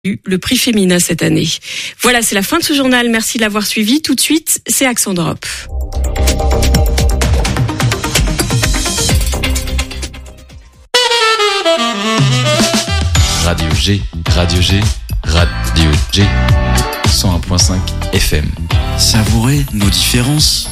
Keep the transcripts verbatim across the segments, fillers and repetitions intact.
eu le prix Femina cette année. Voilà, c'est la fin de ce journal. Merci de l'avoir suivi. Tout de suite, c'est Accent d'Europe. Radio G, Radio G, Radio G, cent un virgule cinq F M. Savourez nos différences.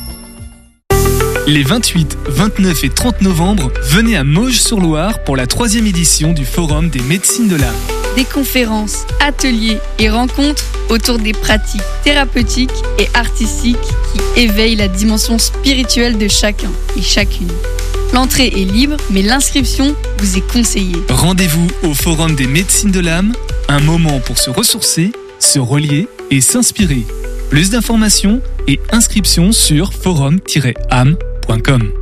Les vingt-huit, vingt-neuf et trente novembre, venez à Mauges-sur-Loire pour la troisième édition du Forum des médecines de l'âme. Des conférences, ateliers et rencontres autour des pratiques thérapeutiques et artistiques qui éveillent la dimension spirituelle de chacun et chacune. L'entrée est libre, mais l'inscription vous est conseillée. Rendez-vous au Forum des médecines de l'âme, un moment pour se ressourcer, se relier et s'inspirer. Plus d'informations et inscriptions sur forum tiret âme point com.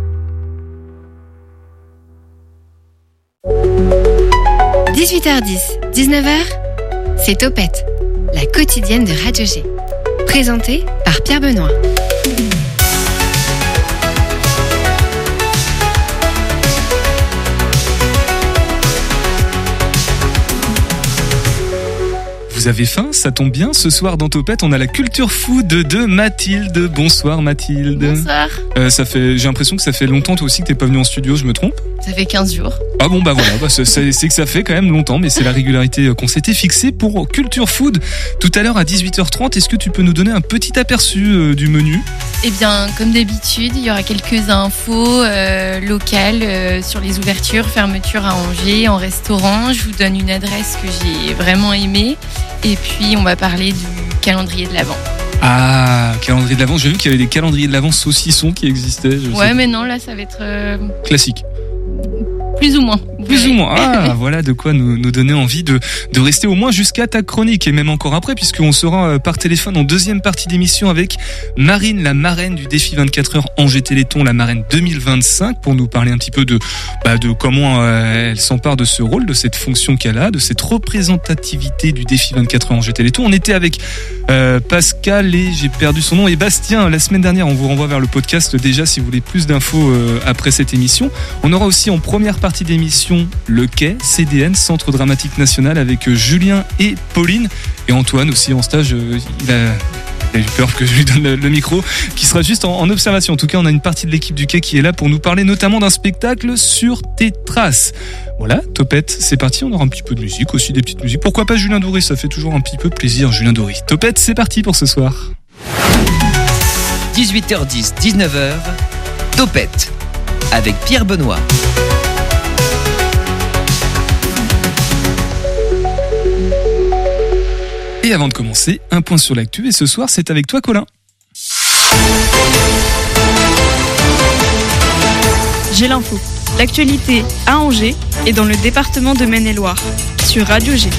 dix-huit heures dix, dix-neuf heures, c'est Topette, la quotidienne de Radio G. Présentée par Pierre Benoît. Vous avez faim? Ça tombe bien. Ce soir dans Topette, on a la culture food de Mathilde. Bonsoir Mathilde. Bonsoir. Euh, ça fait, j'ai l'impression que ça fait longtemps toi aussi que t'es pas venue en studio, je me trompe? Ça fait quinze jours. Ah bon bah voilà, bah c'est, c'est que ça fait quand même longtemps, mais c'est la régularité qu'on s'était fixée pour Culture Food. Tout à l'heure à dix-huit heures trente, est-ce que tu peux nous donner un petit aperçu euh, du menu? Eh bien, comme d'habitude, il y aura quelques infos euh, locales euh, sur les ouvertures, fermetures à Angers, en restaurant. Je vous donne une adresse que j'ai vraiment aimée. Et puis, on va parler du calendrier de l'Avent. Ah, calendrier de l'Avent. J'ai vu qu'il y avait des calendriers de l'Avent saucissons qui existaient. Je ouais, sais. mais non, là, ça va être... Euh... classique. Plus ou moins. Plus ou moins. Ah, voilà de quoi nous, nous donner envie de, de rester au moins jusqu'à ta chronique et même encore après, puisqu'on sera par téléphone en deuxième partie d'émission avec Marine, la marraine du défi vingt-quatre heures Angers Téléthon, la marraine deux mille vingt-cinq, pour nous parler un petit peu de, bah, de comment euh, elle s'empare de ce rôle, de cette fonction qu'elle a, de cette représentativité du défi vingt-quatre heures Angers Téléthon. On était avec euh, Pascal et j'ai perdu son nom et Bastien la semaine dernière. On vous renvoie vers le podcast déjà si vous voulez plus d'infos euh, après cette émission. On aura aussi en première partie d'émission Le Quai, C D N, Centre Dramatique National, avec Julien et Pauline. Et Antoine aussi en stage, il a, il a eu peur que je lui donne le, le micro, qui sera juste en, en observation. En tout cas, on a une partie de l'équipe du Quai qui est là pour nous parler notamment d'un spectacle sur tes traces. Voilà, Topette, c'est parti, on aura un petit peu de musique, aussi des petites musiques. Pourquoi pas Julien Doré, ça fait toujours un petit peu plaisir, Julien Doré. Topette, c'est parti pour ce soir. dix-huit heures dix, dix-neuf heures, Topette, avec Pierre Benoît. Et avant de commencer, un point sur l'actu, et ce soir c'est avec toi Colin. J'ai l'info. L'actualité à Angers et dans le département de Maine-et-Loire sur Radio G.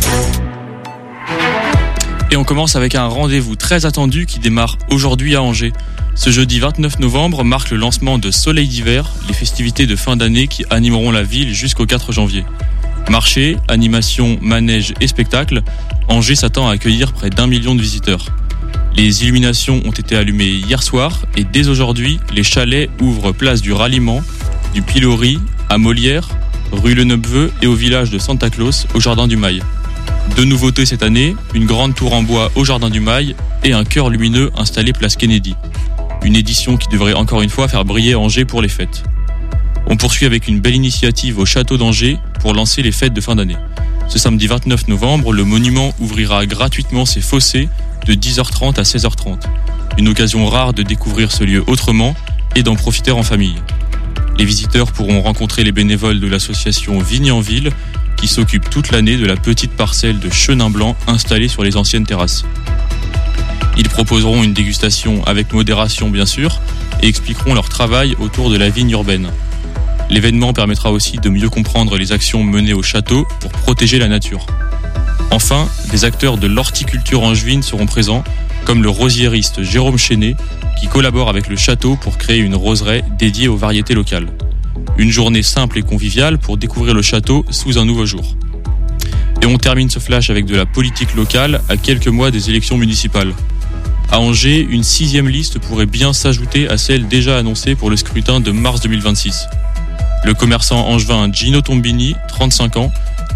Et on commence avec un rendez-vous très attendu qui démarre aujourd'hui à Angers. Ce jeudi vingt-neuf novembre marque le lancement de Soleil d'hiver, les festivités de fin d'année qui animeront la ville jusqu'au quatre janvier. Marché, animation, manège et spectacle, Angers s'attend à accueillir près d'un million de visiteurs. Les illuminations ont été allumées hier soir et dès aujourd'hui, les chalets ouvrent place du Ralliement, du Pilori, à Molière, rue Le Neuveux et au village de Santa Claus, au Jardin du Mail. Deux nouveautés cette année, une grande tour en bois au Jardin du Mail et un chœur lumineux installé place Kennedy. Une édition qui devrait encore une fois faire briller Angers pour les fêtes. On poursuit avec une belle initiative au château d'Angers pour lancer les fêtes de fin d'année. Ce samedi vingt-neuf novembre, le monument ouvrira gratuitement ses fossés de dix heures trente à seize heures trente. Une occasion rare de découvrir ce lieu autrement et d'en profiter en famille. Les visiteurs pourront rencontrer les bénévoles de l'association Vigne en Ville qui s'occupe toute l'année de la petite parcelle de chenin blanc installée sur les anciennes terrasses. Ils proposeront une dégustation avec modération bien sûr et expliqueront leur travail autour de la vigne urbaine. L'événement permettra aussi de mieux comprendre les actions menées au château pour protéger la nature. Enfin, des acteurs de l'horticulture angevine seront présents, comme le rosiériste Jérôme Chenet, qui collabore avec le château pour créer une roseraie dédiée aux variétés locales. Une journée simple et conviviale pour découvrir le château sous un nouveau jour. Et on termine ce flash avec de la politique locale à quelques mois des élections municipales. À Angers, une sixième liste pourrait bien s'ajouter à celle déjà annoncée pour le scrutin de mars deux mille vingt-six. Le commerçant angevin Gino Tombini, trente-cinq ans,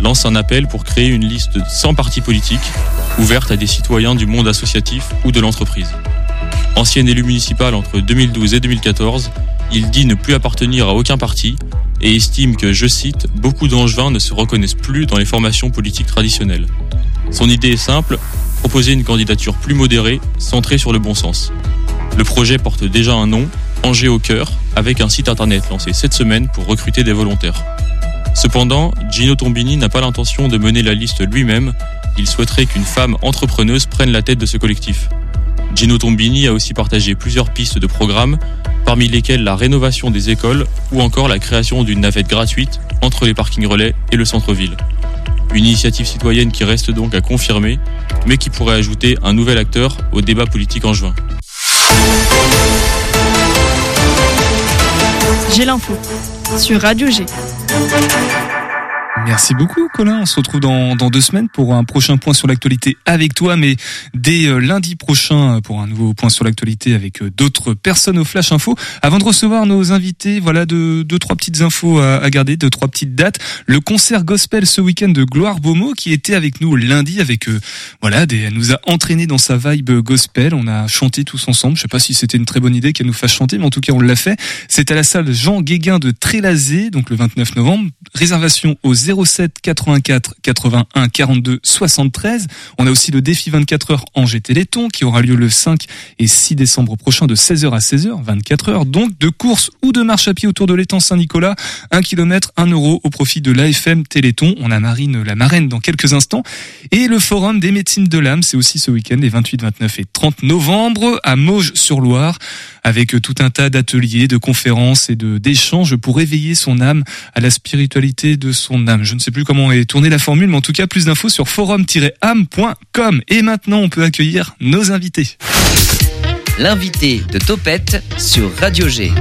lance un appel pour créer une liste sans parti politique, ouverte à des citoyens du monde associatif ou de l'entreprise. Ancien élu municipal entre deux mille douze et deux mille quatorze, il dit ne plus appartenir à aucun parti et estime que, je cite, « beaucoup d'Angevins ne se reconnaissent plus dans les formations politiques traditionnelles ». Son idée est simple, proposer une candidature plus modérée, centrée sur le bon sens. Le projet porte déjà un nom, Angers au cœur, avec un site internet lancé cette semaine pour recruter des volontaires. Cependant, Gino Tombini n'a pas l'intention de mener la liste lui-même, il souhaiterait qu'une femme entrepreneuse prenne la tête de ce collectif. Gino Tombini a aussi partagé plusieurs pistes de programmes, parmi lesquelles la rénovation des écoles ou encore la création d'une navette gratuite entre les parkings relais et le centre-ville. Une initiative citoyenne qui reste donc à confirmer, mais qui pourrait ajouter un nouvel acteur au débat politique angevin. J'ai l'info sur Radio G. Merci beaucoup Colin, on se retrouve dans, dans deux semaines pour un prochain point sur l'actualité avec toi, mais dès euh, lundi prochain pour un nouveau point sur l'actualité avec euh, d'autres personnes au Flash Info. Avant de recevoir nos invités, voilà deux, deux trois petites infos à, à garder, deux trois petites dates. Le concert gospel ce week-end de Gloire Beaumont qui était avec nous lundi avec euh, voilà, des, elle nous a entraînés dans sa vibe gospel. On a chanté tous ensemble. Je sais pas si c'était une très bonne idée qu'elle nous fasse chanter, mais en tout cas on l'a fait. C'est à la salle Jean Guéguin de Trélazé, donc le vingt-neuf novembre. Réservation au zéro sept quatre-vingt-quatre quatre-vingt-un quarante-deux soixante-treize. On a aussi le défi vingt-quatre heures Angers Téléthon qui aura lieu le cinq et six décembre prochain de seize heures à seize heures, vingt-quatre heures. Donc de course ou de marche à pied autour de l'étang Saint-Nicolas, un kilomètre, un euro au profit de l'A F M Téléthon. On a Marine la marraine dans quelques instants. Et le forum des médecines de l'âme, c'est aussi ce week-end les vingt-huit, vingt-neuf et trente novembre à Mauges-sur-Loire avec tout un tas d'ateliers, de conférences et de d'échanges pour éveiller son âme à la spiritualité de son âme. Je ne sais plus comment est tournée la formule, mais en tout cas, plus d'infos sur forum tiret âme point com. Et maintenant, on peut accueillir nos invités. L'invité de Topette sur Radio G.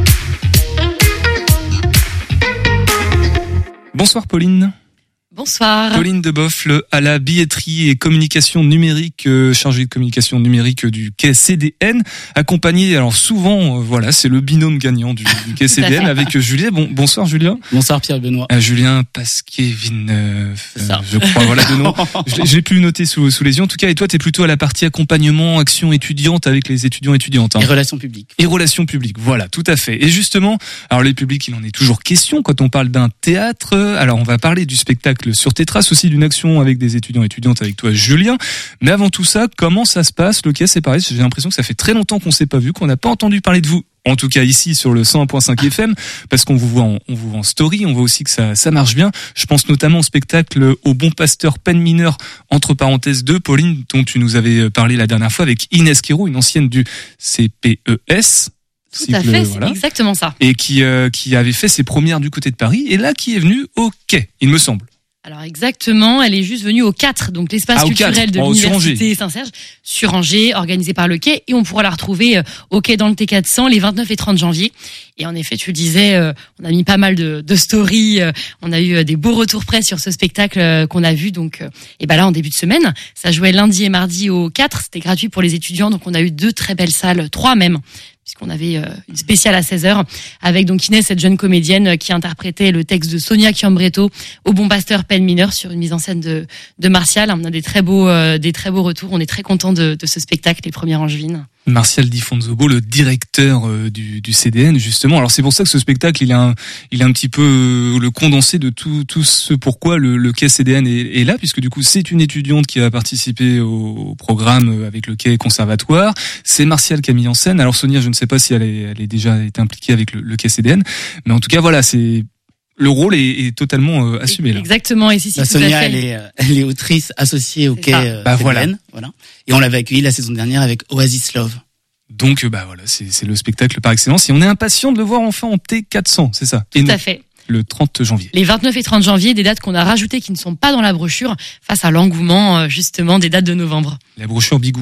Bonsoir Pauline. Bonsoir. Pauline de Boffle à la billetterie et communication numérique, euh, chargée de communication numérique du quai C D N, accompagnée, alors souvent, euh, voilà, c'est le binôme gagnant du, du quai C D N avec Julien. Bon, bonsoir Julien. Bonsoir Pierre Benoît. Euh, Julien Pasquet-Villeneuve, euh, je crois, voilà deux noms. Je, je l'ai plus noté sous, sous les yeux. En tout cas, et toi, t'es plutôt à la partie accompagnement, action étudiante avec les étudiants et étudiantes. Hein. Et relations publiques. Et relations publiques, voilà, tout à fait. Et justement, alors les publics, il en est toujours question quand on parle d'un théâtre. Alors on va parler du spectacle Sur tes traces, aussi d'une action avec des étudiants et étudiantes avec toi Julien. Mais avant tout ça, comment ça se passe? Le quai, c'est pareil, j'ai l'impression que ça fait très longtemps qu'on s'est pas vu, qu'on n'a pas entendu parler de vous. En tout cas ici sur le cent un point cinq F M, parce qu'on vous voit en, on vous voit en story, on voit aussi que ça, ça marche bien. Je pense notamment au spectacle Au Bon Pasteur Peine Mineure, entre parenthèses deux, Pauline, dont tu nous avais parlé la dernière fois avec Inès Quiro, une ancienne du C P E S. Tout à fait, voilà. C'est exactement ça. Et qui, euh, qui avait fait ses premières du côté de Paris, et là qui est venue au quai, il me semble. Alors exactement, elle est juste venue au quatre, donc l'espace ah, culturel de oh, l'université Saint-Serge, sur Angers, organisé par le quai, et on pourra la retrouver au quai dans le T quatre cents les vingt-neuf et trente janvier. Et en effet, tu le disais, on a mis pas mal de, de stories, on a eu des beaux retours presse sur ce spectacle qu'on a vu, donc et ben là en début de semaine, ça jouait lundi et mardi au quatre, c'était gratuit pour les étudiants, donc on a eu deux très belles salles, trois même, puisqu'on avait une spéciale à seize heures avec donc Inès, cette jeune comédienne qui interprétait le texte de Sonia Chiambretto Au Bon Pasteur Peine Mineure sur une mise en scène de, de Martial. On a des très beaux, euh, des très beaux retours. On est très content de, de ce spectacle, les premières Angevines. Martial Di Fonzobo, le directeur euh, du, du C D N, justement. Alors c'est pour ça que ce spectacle, il est un, il est un petit peu euh, le condensé de tout, tout ce pourquoi le, le quai C D N est, est là, puisque du coup c'est une étudiante qui a participé au, au programme avec le quai conservatoire. C'est Martial qui a mis en scène. Alors Sonia, je ne sais pas si elle est, elle est déjà été impliquée avec le, le quai C D N, mais en tout cas voilà, c'est le rôle est, est totalement euh, assumé là. Exactement. Et si, si, la Sonia, elle est, elle est autrice associée au quai euh, bah, C D N, voilà. voilà. Et on l'avait accueillie la saison dernière avec Oasis Love. Donc bah voilà, c'est, c'est le spectacle par excellence et on est impatient de le voir enfin en T quatre cents, c'est ça. Tout et à fait. Le trente janvier. Les vingt-neuf et trente janvier, des dates qu'on a rajoutées qui ne sont pas dans la brochure face à l'engouement justement des dates de novembre. La brochure Bigou.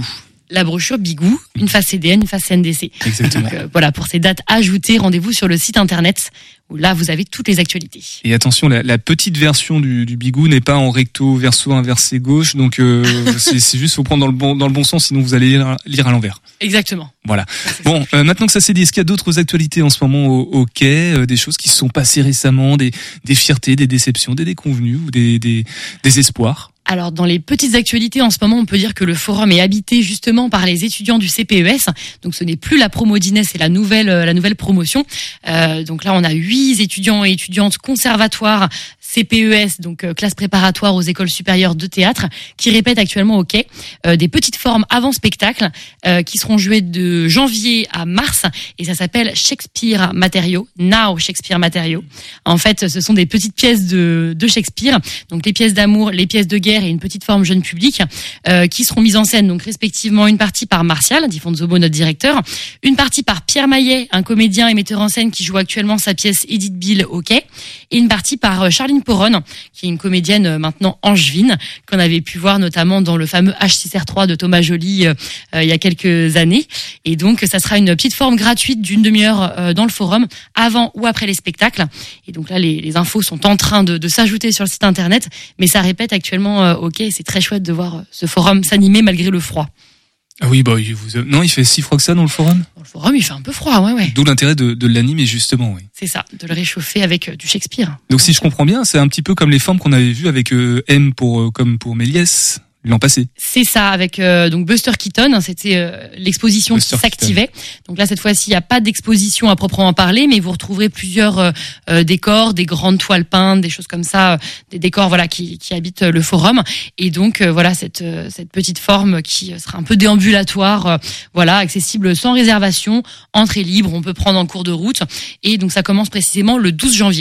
la brochure Bigou, une face C D N, une face N D C. Exactement. Donc, euh, voilà, pour ces dates ajoutées, rendez-vous sur le site internet où là vous avez toutes les actualités. Et attention, la, la petite version du, du Bigou n'est pas en recto, verso, inversé, gauche, donc euh, c'est, c'est juste faut prendre dans le bon dans le bon sens, sinon vous allez lire, lire à l'envers. Exactement. Voilà. Bon, euh, maintenant que ça s'est dit, est-ce qu'il y a d'autres actualités en ce moment au, au quai, euh, des choses qui se sont passées récemment, des, des fiertés, des déceptions, des déconvenues ou des, des, des espoirs? Alors, dans les petites actualités, en ce moment, on peut dire que le forum est habité justement par les étudiants du C P E S. Donc, ce n'est plus la promo d'Inès, c'est la nouvelle, la nouvelle promotion. Euh, donc là, on a huit étudiants et étudiantes conservatoires C P E S, donc euh, classe préparatoire aux écoles supérieures de théâtre, qui répètent actuellement au quai euh, des petites formes avant spectacle euh, qui seront jouées de janvier à mars, et ça s'appelle Shakespeare Matériaux, Now Shakespeare Matériaux. En fait, ce sont des petites pièces de, de Shakespeare, donc les pièces d'amour, les pièces de guerre et une petite forme jeune public, euh, qui seront mises en scène, donc respectivement une partie par Martial Di Fonzobo, notre directeur, une partie par Pierre Maillet, un comédien et metteur en scène qui joue actuellement sa pièce Edith Bill au quai, et une partie par euh, Charline Poronne, qui est une comédienne euh, maintenant angevine, qu'on avait pu voir notamment dans le fameux H six R trois de Thomas Joly euh, euh, il y a quelques années. Et donc, ça sera une petite forme gratuite d'une demi-heure euh, dans le forum, avant ou après les spectacles. Et donc là, les, les infos sont en train de, de s'ajouter sur le site internet, mais ça répète actuellement euh, ok, c'est très chouette de voir ce forum s'animer malgré le froid. Ah oui, bah, il vous... non, il fait si froid que ça dans le forum? Dans le forum, il fait un peu froid, ouais, ouais. D'où l'intérêt de, de l'animer, justement, oui. C'est ça, de le réchauffer avec du Shakespeare. Donc, si je comprends bien, c'est un petit peu comme les formes qu'on avait vues avec euh, M pour, euh, comme pour Méliès l'an passé. C'est ça, avec euh, donc Buster Keaton, hein, c'était euh, l'exposition Buster qui s'activait. Keaton. Donc là, cette fois-ci, il n'y a pas d'exposition à proprement parler, mais vous retrouverez plusieurs euh, euh, décors, des grandes toiles peintes, des choses comme ça, euh, des décors voilà qui, qui habitent le forum. Et donc euh, voilà cette euh, cette petite forme qui sera un peu déambulatoire, euh, voilà, accessible sans réservation, entrée libre, on peut prendre en cours de route. Et donc ça commence précisément le douze janvier.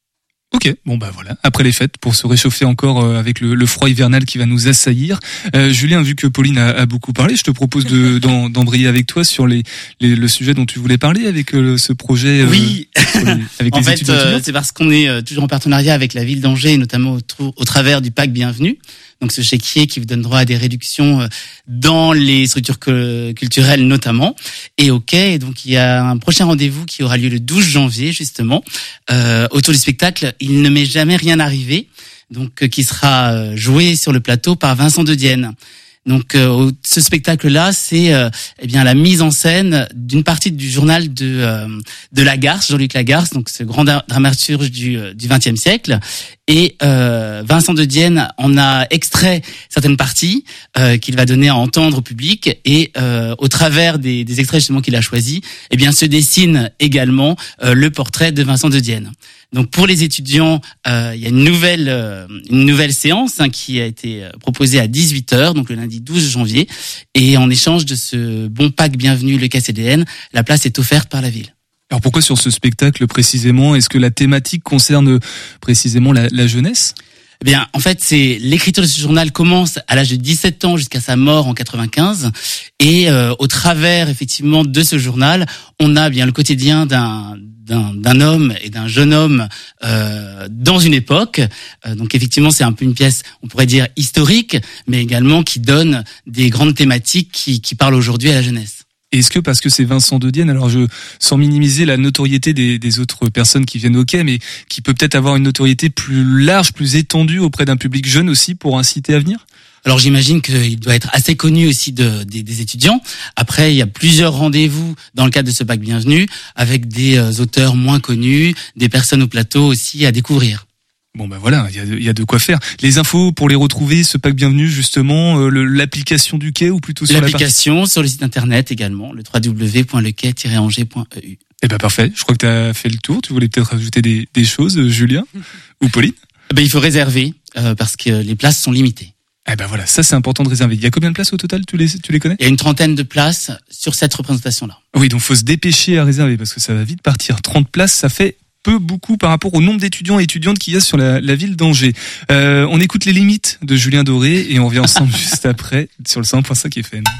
Ok, bon bah voilà, après les fêtes, pour se réchauffer encore euh, avec le, le froid hivernal qui va nous assaillir. Euh, Julien, vu que Pauline a, a beaucoup parlé, je te propose de, d'en, d'embrayer avec toi sur les, les, le sujet dont tu voulais parler avec euh, ce projet. Euh, oui, les, avec en les fait, euh, c'est parce qu'on est euh, toujours en partenariat avec la ville d'Angers, notamment au, au travers du pack Bienvenue. Donc ce chéquier qui vous donne droit à des réductions dans les structures culturelles notamment. Et ok, donc il y a un prochain rendez-vous qui aura lieu le douze janvier justement euh, autour du spectacle Il ne m'est jamais rien arrivé, donc qui sera joué sur le plateau par Vincent De Dienne. Donc euh, ce spectacle-là, c'est euh, eh bien la mise en scène d'une partie du journal de euh, de Lagarce, Jean-Luc Lagarce, donc ce grand dramaturge du du vingtième siècle. Et euh, Vincent De Dienne en a extrait certaines parties euh, qu'il va donner à entendre au public, et euh, au travers des, des extraits justement qu'il a choisis, eh bien se dessine également euh, le portrait de Vincent De Dienne. Donc pour les étudiants, euh, il y a une nouvelle euh, une nouvelle séance hein, qui a été proposée à dix-huit heures, donc le lundi douze janvier, et en échange de ce bon pack Bienvenue le K C D N, la place est offerte par la ville. Alors pourquoi sur ce spectacle précisément? Est-ce que la thématique concerne précisément la, la jeunesse? Eh bien, en fait, c'est l'écriture de ce journal commence à l'âge de dix-sept ans jusqu'à sa mort en quatre-vingt-quinze, et euh, au travers effectivement de ce journal, on a bien le quotidien d'un d'un, d'un homme et d'un jeune homme euh, dans une époque. Euh, donc effectivement, c'est un peu une pièce, on pourrait dire historique, mais également qui donne des grandes thématiques qui, qui parlent aujourd'hui à la jeunesse. Est-ce que parce que c'est Vincent De Dienne, alors je, sans minimiser la notoriété des, des autres personnes qui viennent au quai, mais qui peut peut-être avoir une notoriété plus large, plus étendue auprès d'un public jeune aussi pour inciter à venir? Alors j'imagine qu'il doit être assez connu aussi de, des, des étudiants. Après, il y a plusieurs rendez-vous dans le cadre de ce pack Bienvenue avec des auteurs moins connus, des personnes au plateau aussi à découvrir. Bon ben voilà, il y a, de, y a de quoi faire. Les infos pour les retrouver, ce pack Bienvenue justement, euh, le, l'application du quai ou plutôt sur l'application, la partie... sur le site internet également, le w w w point le quai tiret angers point e u. Eh ben parfait, je crois que tu as fait le tour. Tu voulais peut-être ajouter des, des choses, Julien ou Pauline? Ben il faut réserver euh, parce que les places sont limitées. Eh ben voilà, ça c'est important de réserver. Il y a combien de places au total, tu les, tu les connais? Il y a une trentaine de places sur cette représentation-là. Oui, donc faut se dépêcher à réserver parce que ça va vite partir. trente places, ça fait peu beaucoup par rapport au nombre d'étudiants et étudiantes qu'il y a sur la, la ville d'Angers. Euh, on écoute Les Limites de Julien Doré et on revient ensemble juste après sur le cent un point cinq F M.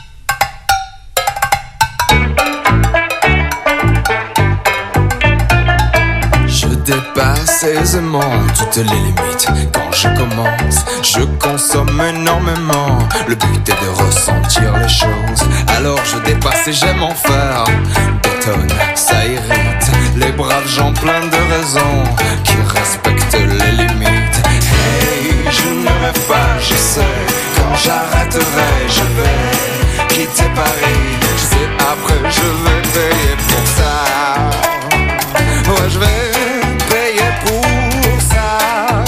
Je dépasse dépasse aisément toutes les limites. Quand je commence, je consomme énormément. Le but est de ressentir les choses, alors je dépasse et j'aime en faire des tonnes. Ça irrite les braves gens pleins de raisons qui respectent les limites. Hey, je ne rêve pas, je sais. Quand j'arrêterai, je vais quitter Paris. Je sais après je vais payer pour ça. Ouais, je vais payer pour ça.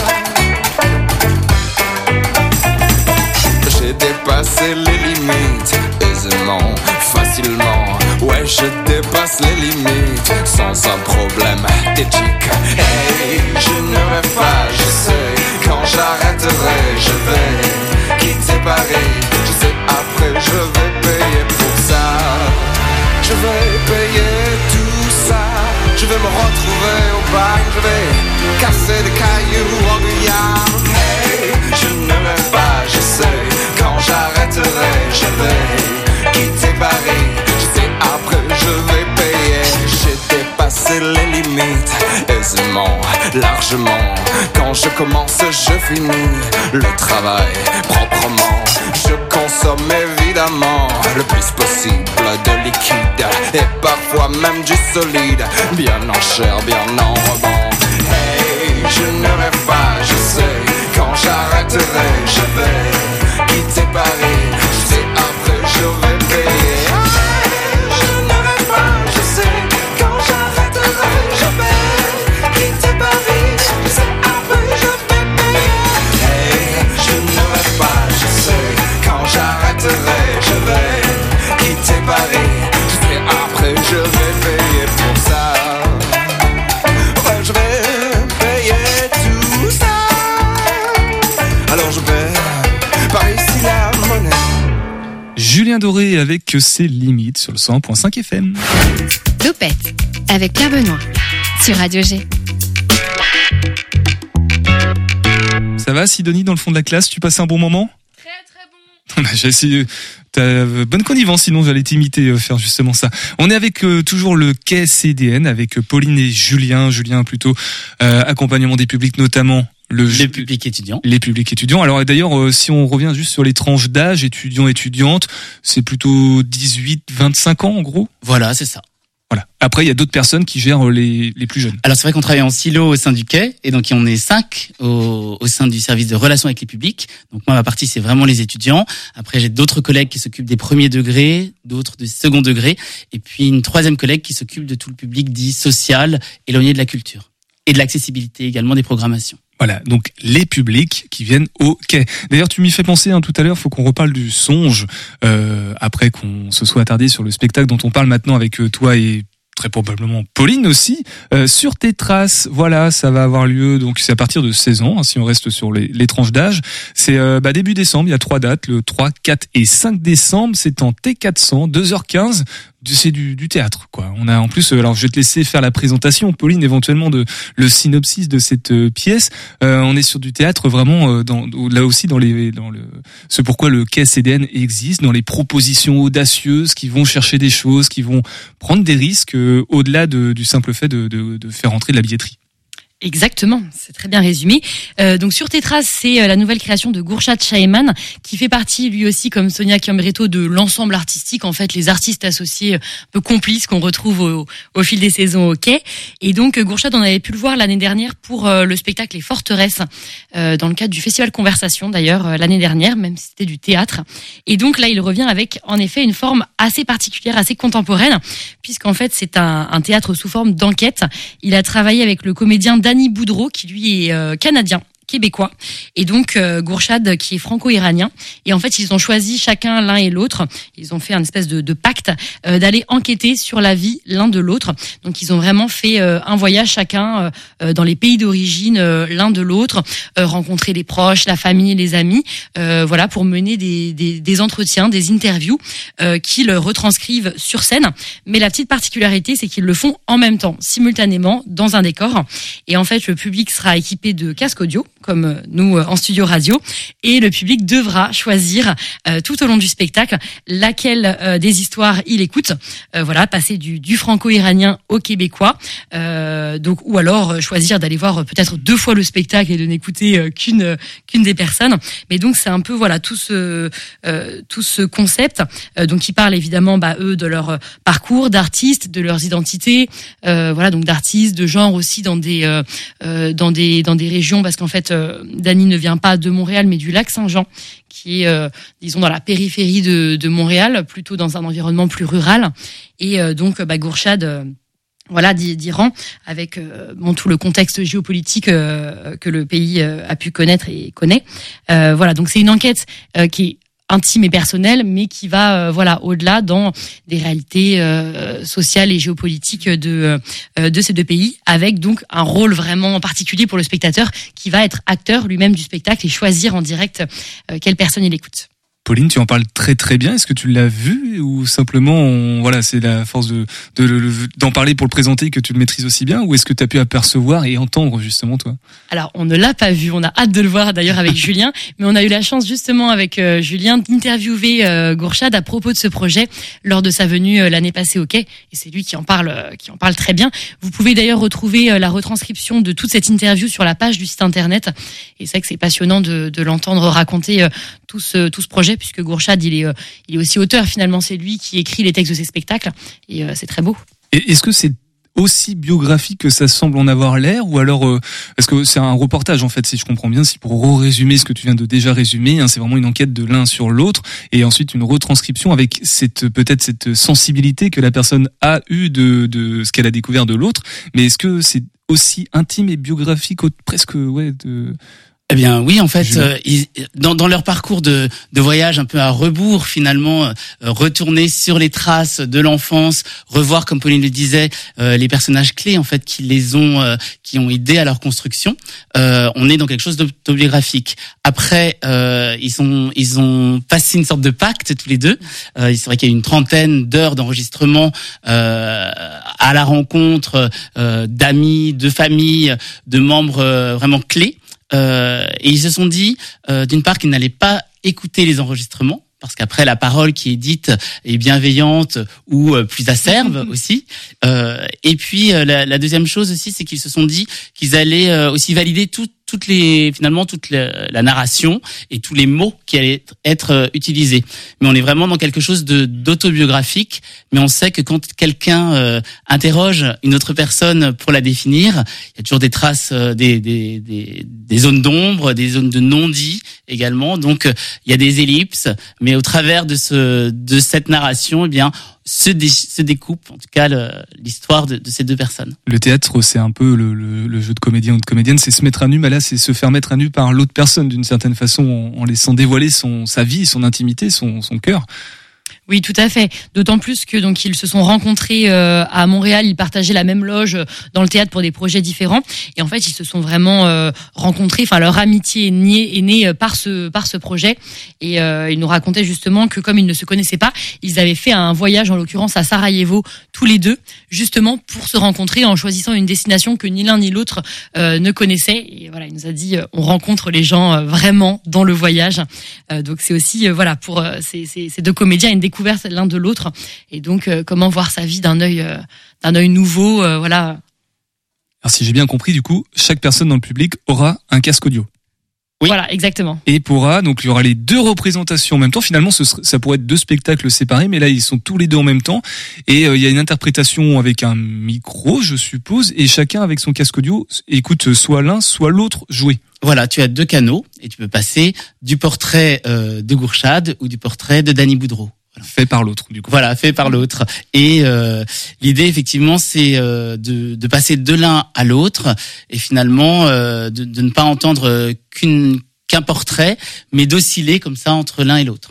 J'ai dépassé les limites aisément, facilement. Ouais, je dépasse les limites sans un problème d'éthique. Hey, je ne rêve pas, je sais. Quand j'arrêterai, je vais quitter Paris. Je sais après je vais payer pour ça. Je vais payer tout ça. Je vais me retrouver au bagne. Je vais casser des cailloux en Guyane. Hey, je ne rêve pas, je sais. Quand j'arrêterai, je vais quitter Paris. Je sais après je vais payer. J'ai dépassé les limites aisément, largement. Quand je commence, je finis le travail proprement. Je consomme évidemment le plus possible de liquide et parfois même du solide, bien en chair, bien en rebond. Hey, je ne rêve pas, je sais. Quand j'arrêterai, je vais quitter Paris. Je sais après je vais payer. Hey, je ne rêve pas, je sais. Quand j'arrêterai, je vais quitter Paris. Je sais après je vais payer. Hey, je ne rêve pas, je sais. Quand j'arrêterai, je vais quitter Paris. Je sais après je vais payer pour ça. Ouais, je vais payer tout ça. Alors je vais par ici la monnaie. Julien Doré avec ses limites sur le cent un virgule cinq F M. Topette avec Pierre Benoît sur Radio G. Ça va, Sidonie, dans le fond de la classe, tu passes un bon moment? Très très bon. J'ai essayé. T'as bonne connivence, sinon j'allais t'imiter, euh, faire justement ça. On est avec euh, toujours le quai C D N, avec euh, Pauline et Julien. Julien plutôt euh, accompagnement des publics, notamment le les publics étudiants. Les publics étudiants. Alors d'ailleurs, euh, si on revient juste sur les tranches d'âge, étudiants, étudiantes, c'est plutôt dix-huit vingt-cinq ans en gros. Voilà, c'est ça. Voilà. Après, il y a d'autres personnes qui gèrent les, les plus jeunes. Alors c'est vrai qu'on travaille en silo au sein du quai, et donc on est cinq au, au sein du service de relations avec les publics. Donc moi, ma partie, c'est vraiment les étudiants. Après, j'ai d'autres collègues qui s'occupent des premiers degrés, d'autres du second degré, et puis une troisième collègue qui s'occupe de tout le public dit social, éloigné de la culture, et de l'accessibilité également des programmations. Voilà, donc les publics qui viennent au quai. D'ailleurs, tu m'y fais penser hein, tout à l'heure, faut qu'on reparle du songe, euh, après qu'on se soit attardé sur le spectacle dont on parle maintenant avec euh, toi et très probablement Pauline aussi, euh, sur tes traces. Voilà, ça va avoir lieu, donc c'est à partir de seize ans, hein, si on reste sur les, les tranches d'âge. C'est euh, bah, début décembre, il y a trois dates, le trois, quatre et cinq décembre, c'est en T quatre cents, deux heures quinze. C'est du, du théâtre, quoi. On a en plus, alors je vais te laisser faire la présentation, Pauline, éventuellement de le synopsis de cette euh, pièce. Euh, on est sur du théâtre vraiment euh, dans, là aussi dans les, dans le, ce pourquoi le quai C D N existe, dans les propositions audacieuses qui vont chercher des choses, qui vont prendre des risques euh, au-delà de, du simple fait de, de, de faire entrer de la billetterie. Exactement, c'est très bien résumé. Euh, donc sur tes traces, c'est euh, la nouvelle création de Gourchad Shaeman, qui fait partie lui aussi, comme Sonia Chiambretto, de l'ensemble artistique, en fait les artistes associés un peu complices qu'on retrouve au, au fil des saisons au quai. Et donc Gourchad, on avait pu le voir l'année dernière pour euh, le spectacle Les Forteresses, euh, dans le cadre du festival Conversation d'ailleurs euh, l'année dernière, même si c'était du théâtre. Et donc là, il revient avec en effet une forme assez particulière, assez contemporaine, puisqu'en fait c'est un, un théâtre sous forme d'enquête. Il a travaillé avec le comédien Danny Boudreau, qui lui est euh, canadien, québécois, et donc euh, Gourchad qui est franco-iranien. Et en fait, ils ont choisi chacun l'un et l'autre. Ils ont fait un espèce de, de pacte euh, d'aller enquêter sur la vie l'un de l'autre. Donc, ils ont vraiment fait euh, un voyage chacun euh, dans les pays d'origine euh, l'un de l'autre, euh, rencontrer les proches, la famille, les amis, euh, voilà, pour mener des, des, des entretiens, des interviews euh, qu'ils retranscrivent sur scène. Mais la petite particularité, c'est qu'ils le font en même temps, simultanément, dans un décor. Et en fait, le public sera équipé de casques audio, comme nous en studio radio, et le public devra choisir euh, tout au long du spectacle laquelle euh, des histoires il écoute. Euh, voilà, passer du, du franco-iranien au québécois, euh, donc ou alors euh, choisir d'aller voir euh, peut-être deux fois le spectacle et de n'écouter euh, qu'une euh, qu'une des personnes. Mais donc c'est un peu voilà tout ce euh, tout ce concept. Euh, donc ils parlent évidemment bah eux de leur parcours d'artistes, de leurs identités, euh, voilà donc d'artistes, de genre aussi dans des euh, euh, dans des dans des régions parce qu'en fait euh, Dany ne vient pas de Montréal mais du Lac-Saint-Jean qui est euh, disons dans la périphérie de de Montréal, plutôt dans un environnement plus rural et euh, donc bah Gourchad euh, voilà d'Iran avec euh, bon tout le contexte géopolitique euh, que le pays euh, a pu connaître et connaît. Euh, voilà donc c'est une enquête euh, qui est intime et personnelle, mais qui va euh, voilà au-delà dans des réalités euh, sociales et géopolitiques de euh, de ces deux pays, avec donc un rôle vraiment particulier pour le spectateur qui va être acteur lui-même du spectacle et choisir en direct euh, quelle personne il écoute. Pauline, tu en parles très très bien. Est-ce que tu l'as vu ou simplement, on, voilà, c'est la force de, de, de d'en parler pour le présenter que tu le maîtrises aussi bien, ou est-ce que tu as pu apercevoir et entendre justement toi? Alors, on ne l'a pas vu. On a hâte de le voir d'ailleurs avec Julien, mais on a eu la chance justement avec euh, Julien d'interviewer euh, Gourchad à propos de ce projet lors de sa venue euh, l'année passée au Quai, et c'est lui qui en parle, euh, qui en parle très bien. Vous pouvez d'ailleurs retrouver euh, la retranscription de toute cette interview sur la page du site internet, et c'est vrai que c'est passionnant de, de l'entendre raconter euh, tout ce tout ce projet, puisque Gourchad, il est, euh, il est aussi auteur finalement, c'est lui qui écrit les textes de ses spectacles, et euh, c'est très beau. Et est-ce que c'est aussi biographique que ça semble en avoir l'air, ou alors euh, est-ce que c'est un reportage en fait, si je comprends bien, si pour résumer ce que tu viens de déjà résumer, hein, c'est vraiment une enquête de l'un sur l'autre, et ensuite une retranscription avec cette peut-être cette sensibilité que la personne a eue de, de ce qu'elle a découvert de l'autre, mais est-ce que c'est aussi intime et biographique presque ouais de... Eh bien oui, en fait, euh, ils, dans, dans leur parcours de, de voyage un peu à rebours, finalement, euh, retourner sur les traces de l'enfance, revoir, comme Pauline le disait, euh, les personnages clés en fait qui les ont, euh, qui ont aidé à leur construction. Euh, on est dans quelque chose d'autobiographique. Après, euh, ils sont, ils ont passé une sorte de pacte tous les deux. Euh, c'est vrai qu'il y a une trentaine d'heures d'enregistrement euh, à la rencontre euh, d'amis, de familles, de membres euh, vraiment clés. Euh, et ils se sont dit, euh, d'une part, qu'ils n'allaient pas écouter les enregistrements, parce qu'après, la parole qui est dite est bienveillante ou euh, plus acerbe aussi. Euh, et puis, euh, la, la deuxième chose aussi, c'est qu'ils se sont dit qu'ils allaient euh, aussi valider tout, toutes les, finalement, toute la, la narration et tous les mots qui allaient être, être euh, utilisés. Mais on est vraiment dans quelque chose de d'autobiographique, mais on sait que quand quelqu'un euh, interroge une autre personne pour la définir, il y a toujours des traces, euh, des, des, des, des zones d'ombre, des zones de non-dit également. Donc, euh, il y a des ellipses, mais au travers de ce, de cette narration, eh bien, se, dé, se découpe, en tout cas, le, l'histoire de, de ces deux personnes. Le théâtre, c'est un peu le, le, le jeu de comédien ou de comédienne, c'est se mettre à nu, mais là, c'est se faire mettre à nu par l'autre personne, d'une certaine façon, en, en laissant dévoiler son, sa vie, son intimité, son, son cœur. Oui, tout à fait. D'autant plus que donc ils se sont rencontrés euh, à Montréal, ils partageaient la même loge dans le théâtre pour des projets différents, et en fait ils se sont vraiment euh, rencontrés. Enfin, leur amitié est née, est née par ce par ce projet, et euh, ils nous racontaient justement que comme ils ne se connaissaient pas, ils avaient fait un voyage, en l'occurrence à Sarajevo, tous les deux, justement pour se rencontrer en choisissant une destination que ni l'un ni l'autre euh, ne connaissait. Et voilà, il nous a dit euh, on rencontre les gens euh, vraiment dans le voyage. Euh, donc c'est aussi euh, voilà pour euh, ces, ces, ces deux comédiens une découverte l'un de l'autre, et donc euh, comment voir sa vie d'un œil euh, d'un œil nouveau, euh, voilà. Alors si j'ai bien compris, du coup, chaque personne dans le public aura un casque audio. Oui. Voilà, exactement. Et pourra, donc il y aura les deux représentations en même temps. Finalement, ce serait, ça pourrait être deux spectacles séparés, mais là ils sont tous les deux en même temps. Et euh, il y a une interprétation avec un micro, je suppose, et chacun avec son casque audio écoute soit l'un, soit l'autre jouer. Voilà, tu as deux canaux et tu peux passer du portrait euh, de Gourchad ou du portrait de Dany Boudreau. Voilà. Fait par l'autre, du coup. Voilà, fait par l'autre. Et euh, l'idée, effectivement, c'est euh, de, de passer de l'un à l'autre et finalement euh, de, de ne pas entendre qu'une, qu'un portrait, mais d'osciller comme ça entre l'un et l'autre.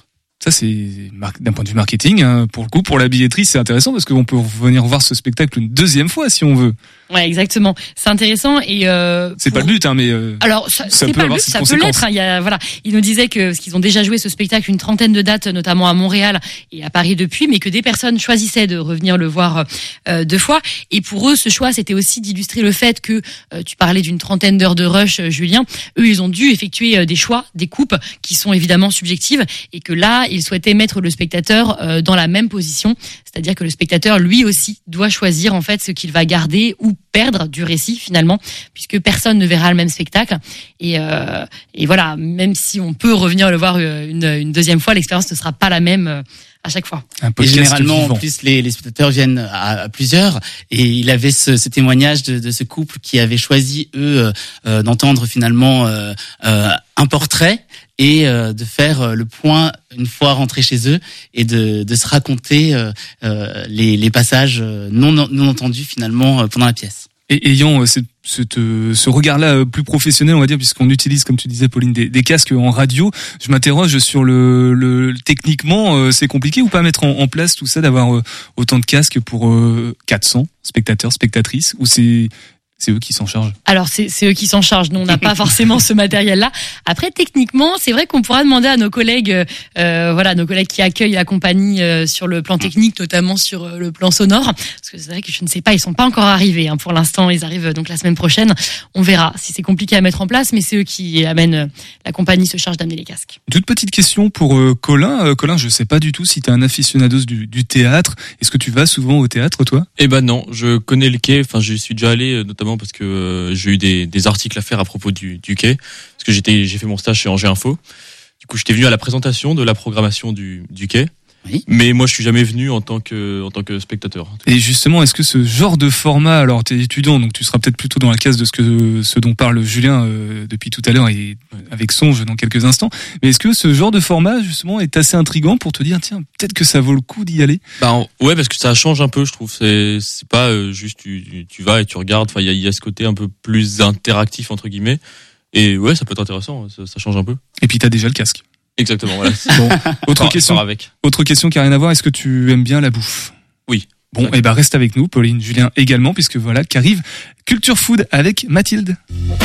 Ça, c'est d'un point de vue marketing, hein, pour le coup, pour la billetterie, c'est intéressant parce qu'on peut venir voir ce spectacle une deuxième fois si on veut. Ouais, exactement. C'est intéressant et euh, c'est pour... pas le but, hein, mais euh, alors ça, ça c'est peut pas avoir le but, ses ça peut conséquences. l'être. Hein. Il y a voilà, ils nous disaient que parce qu'ils ont déjà joué ce spectacle une trentaine de dates, notamment à Montréal et à Paris depuis, mais que des personnes choisissaient de revenir le voir euh, deux fois. Et pour eux, ce choix, c'était aussi d'illustrer le fait que euh, tu parlais d'une trentaine d'heures de rush, euh, Julien. Eux, ils ont dû effectuer euh, des choix, des coupes qui sont évidemment subjectives, et que là, ils souhaitaient mettre le spectateur euh, dans la même position, c'est-à-dire que le spectateur, lui aussi, doit choisir en fait ce qu'il va garder ou perdre du récit finalement, puisque personne ne verra le même spectacle. Et, euh, et voilà, même si on peut revenir le voir une, une deuxième fois, l'expérience ne sera pas la même euh, à chaque fois. Et généralement, en plus, les, les spectateurs viennent à, à plusieurs. Et il avait ce, ce témoignage de, de ce couple qui avait choisi, eux, euh, d'entendre finalement euh, euh, un portrait et euh, de faire le point une fois rentrés chez eux et de, de se raconter euh, euh, les, les passages non, non entendus finalement pendant la pièce. Et ayant euh, cette, cette, euh, ce regard-là euh, plus professionnel, on va dire, puisqu'on utilise, comme tu disais, Pauline, des, des casques en radio, je m'interroge sur le, le techniquement, euh, c'est compliqué ou pas à mettre en, en place tout ça, d'avoir euh, autant de casques pour euh, quatre cents spectateurs, spectatrices, ou c'est c'est eux qui s'en chargent? Alors, c'est, c'est eux qui s'en chargent. Nous, on n'a pas forcément ce matériel-là. Après, techniquement, c'est vrai qu'on pourra demander à nos collègues, euh, voilà, nos collègues qui accueillent la compagnie euh, sur le plan technique, notamment sur euh, le plan sonore. Parce que c'est vrai que je ne sais pas, ils sont pas encore arrivés. Hein, pour l'instant, ils arrivent donc la semaine prochaine. On verra si c'est compliqué à mettre en place, mais c'est eux qui amènent, euh, la compagnie se charge d'amener les casques. Une toute petite question pour euh, Colin. Euh, Colin, je sais pas du tout si tu es un aficionados du, du théâtre. Est-ce que tu vas souvent au théâtre, toi? Eh ben non, je connais le quai. Enfin, j'y suis déjà allé, notamment parce que euh, j'ai eu des, des articles à faire à propos du, du quai, parce que j'étais, j'ai fait mon stage chez Angers Info. Du coup, j'étais venu à la présentation de la programmation du, du quai. Oui. Mais moi, je suis jamais venu en tant que en tant que spectateur. Et justement, est-ce que ce genre de format, alors t'es étudiant, donc tu seras peut-être plutôt dans la case de ce que ce dont parle Julien euh, depuis tout à l'heure et avec Songe dans quelques instants. Mais est-ce que ce genre de format justement est assez intriguant pour te dire tiens, peut-être que ça vaut le coup d'y aller? Bah ouais, parce que ça change un peu, je trouve. C'est c'est pas euh, juste tu tu vas et tu regardes. Enfin, il y a, y a ce côté un peu plus interactif entre guillemets. Et ouais, ça peut être intéressant. Ça, ça change un peu. Et puis t'as déjà le casque. Exactement, voilà. Bon, autre question. Avec. Autre question qui a rien à voir. Est-ce que tu aimes bien la bouffe? Oui. Bon, et ben reste avec nous, Pauline, Julien également, puisque voilà qu'arrive Culture Food avec Mathilde.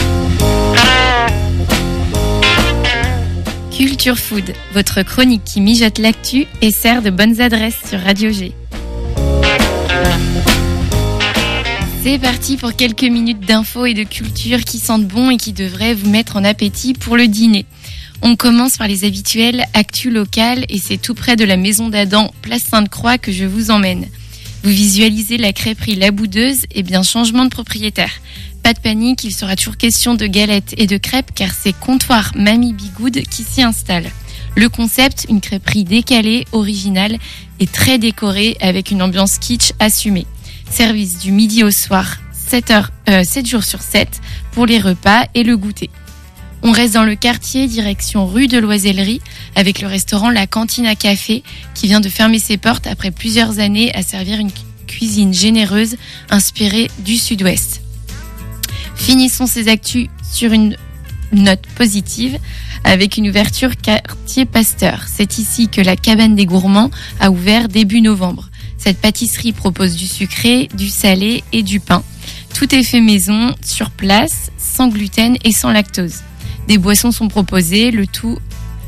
Culture Food, votre chronique qui mijote l'actu et sert de bonnes adresses sur Radio G. C'est parti pour quelques minutes d'infos et de culture qui sentent bon et qui devraient vous mettre en appétit pour le dîner. On commence par les habituels actus locales et c'est tout près de la maison d'Adam, place Sainte-Croix, que je vous emmène. Vous visualisez la crêperie La Boudeuse, et bien changement de propriétaire. Pas de panique, il sera toujours question de galettes et de crêpes car c'est Comptoir Mamie Bigoud qui s'y installe. Le concept, une crêperie décalée, originale et très décorée avec une ambiance kitsch assumée. Service du midi au soir, sept heures, euh, sept jours sur sept pour les repas et le goûter. On reste dans le quartier, direction rue de l'Oisellerie, avec le restaurant La Cantine à Café, qui vient de fermer ses portes après plusieurs années à servir une cuisine généreuse inspirée du Sud-Ouest. Finissons ces actus sur une note positive, avec une ouverture quartier Pasteur. C'est ici que la Cabane des Gourmands a ouvert début novembre. Cette pâtisserie propose du sucré, du salé et du pain. Tout est fait maison, sur place, sans gluten et sans lactose. Des boissons sont proposées, le tout,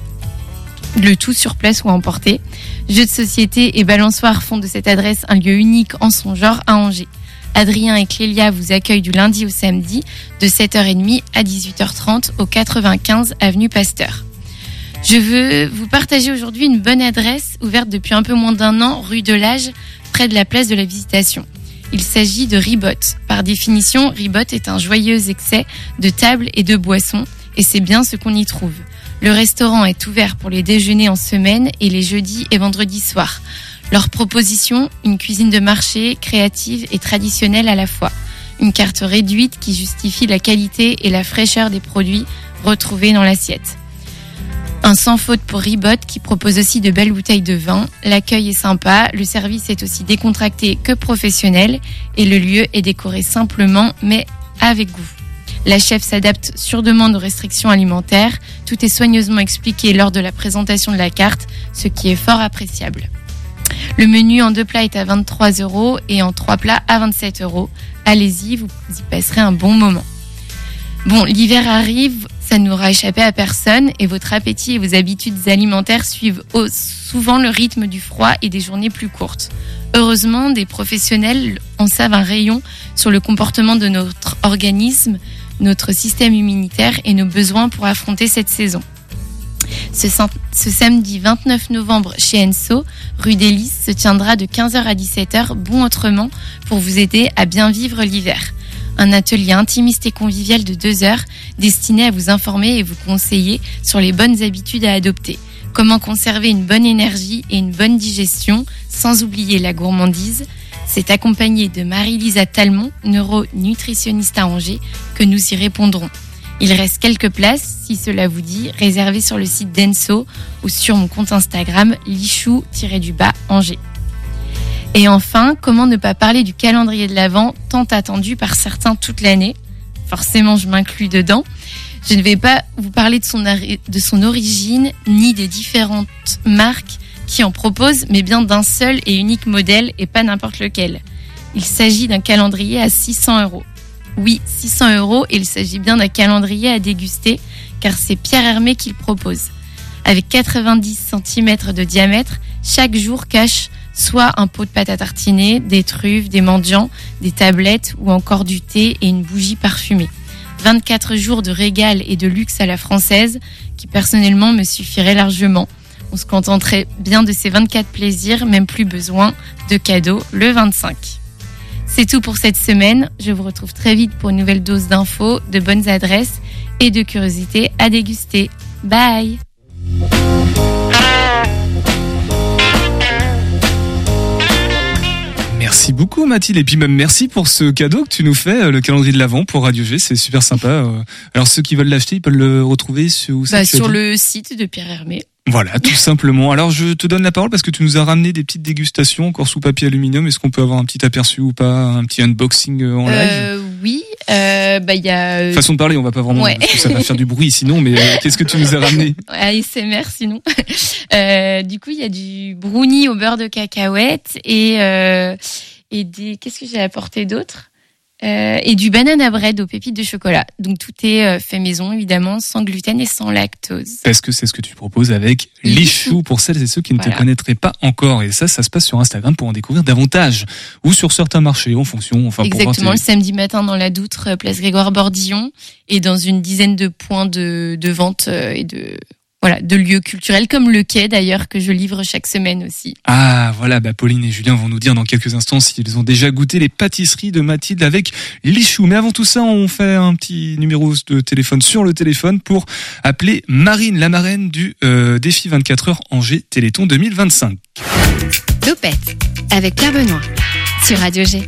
le tout sur place ou à emporter. Jeux de société et balançoires font de cette adresse un lieu unique en son genre à Angers. Adrien et Clélia vous accueillent du lundi au samedi de sept heures trente à dix-huit heures trente au quatre-vingt-quinze avenue Pasteur. Je veux vous partager aujourd'hui une bonne adresse ouverte depuis un peu moins d'un an rue de l'Age, près de la place de la Visitation. Il s'agit de Ribot. Par définition, Ribot est un joyeux excès de tables et de boissons. Et c'est bien ce qu'on y trouve. Le restaurant est ouvert pour les déjeuners en semaine et les jeudis et vendredis soirs. Leur proposition, une cuisine de marché, créative et traditionnelle à la fois. Une carte réduite qui justifie la qualité et la fraîcheur des produits retrouvés dans l'assiette. Un sans faute pour Ribot qui propose aussi de belles bouteilles de vin. L'accueil est sympa, le service est aussi décontracté que professionnel et le lieu est décoré simplement mais avec goût. La chef s'adapte sur demande aux restrictions alimentaires. Tout est soigneusement expliqué lors de la présentation de la carte, ce qui est fort appréciable. Le menu en deux plats est à vingt-trois euros et en trois plats à vingt-sept euros. Allez-y, vous y passerez un bon moment. Bon, l'hiver arrive, ça n'aura échappé à personne et votre appétit et vos habitudes alimentaires suivent souvent le rythme du froid et des journées plus courtes. Heureusement, des professionnels en savent un rayon sur le comportement de notre organisme, notre système immunitaire et nos besoins pour affronter cette saison. Ce, ce samedi vingt-neuf novembre chez Enso, rue des Lys, se tiendra de quinze heures à dix-sept heures, bon autrement, pour vous aider à bien vivre l'hiver. Un atelier intimiste et convivial de deux heures destiné à vous informer et vous conseiller sur les bonnes habitudes à adopter. Comment conserver une bonne énergie et une bonne digestion sans oublier la gourmandise. C'est accompagné de Marie-Lisa Talmont, neuronutritionniste à Angers, que nous y répondrons. Il reste quelques places, si cela vous dit, réservées sur le site d'Enso ou sur mon compte Instagram lichou-du-bas Angers. Et enfin, comment ne pas parler du calendrier de l'Avent tant attendu par certains toute l'année ? Forcément, je m'inclus dedans. Je ne vais pas vous parler de son, de son origine ni des différentes marques qui en proposent, mais bien d'un seul et unique modèle et pas n'importe lequel. Il s'agit d'un calendrier à six cents euros. Oui, six cents euros et il s'agit bien d'un calendrier à déguster car c'est Pierre Hermé qui le propose. Avec quatre-vingt-dix centimètres de diamètre, chaque jour cache soit un pot de pâte à tartiner, des truffes, des mendiants, des tablettes ou encore du thé et une bougie parfumée. vingt-quatre jours de régal et de luxe à la française qui personnellement me suffirait largement. On se contenterait bien de ces vingt-quatre plaisirs, même plus besoin de cadeaux le vingt-cinq. C'est tout pour cette semaine. Je vous retrouve très vite pour une nouvelle dose d'infos, de bonnes adresses et de curiosités à déguster. Bye! Merci beaucoup Mathilde et puis même merci pour ce cadeau que tu nous fais, le calendrier de l'Avent pour Radio G, c'est super sympa. Alors ceux qui veulent l'acheter, ils peuvent le retrouver sur, bah, sur le site de Pierre Hermé. Voilà, tout simplement. Alors je te donne la parole parce que tu nous as ramené des petites dégustations encore sous papier aluminium. Est-ce qu'on peut avoir un petit aperçu ou pas, un petit unboxing en live ? euh, Oui, euh, bah il y a. Euh... Façon de parler, on va pas vraiment ouais. parce que ça va faire du bruit sinon. Mais euh, qu'est-ce que tu nous as ramené ? A S M R sinon. euh, du coup, il y a du brownie au beurre de cacahuète et euh, et des. Qu'est-ce que j'ai apporté d'autre ? Euh, et du banana bread aux pépites de chocolat. Donc tout est euh, fait maison, évidemment, sans gluten et sans lactose. Parce que c'est ce que tu proposes avec Lichou pour celles et ceux qui ne voilà. te connaîtraient pas encore. Et ça, ça se passe sur Instagram pour en découvrir davantage. Ou sur certains marchés, en fonction. Enfin, exactement, pour voir tes... le samedi matin dans la Doutre, place Grégoire Bordillon, et dans une dizaine de points de, de vente et de... Voilà, de lieux culturels comme le quai d'ailleurs que je livre chaque semaine aussi. Ah voilà, bah Pauline et Julien vont nous dire dans quelques instants s'ils ont déjà goûté les pâtisseries de Mathilde avec Lichou. Mais avant tout ça, on fait un petit numéro de téléphone sur le téléphone pour appeler Marine, la marraine du euh, défi vingt-quatre heures Angers Téléthon deux mille vingt-cinq. Topette avec Pierre Benoît sur Radio G.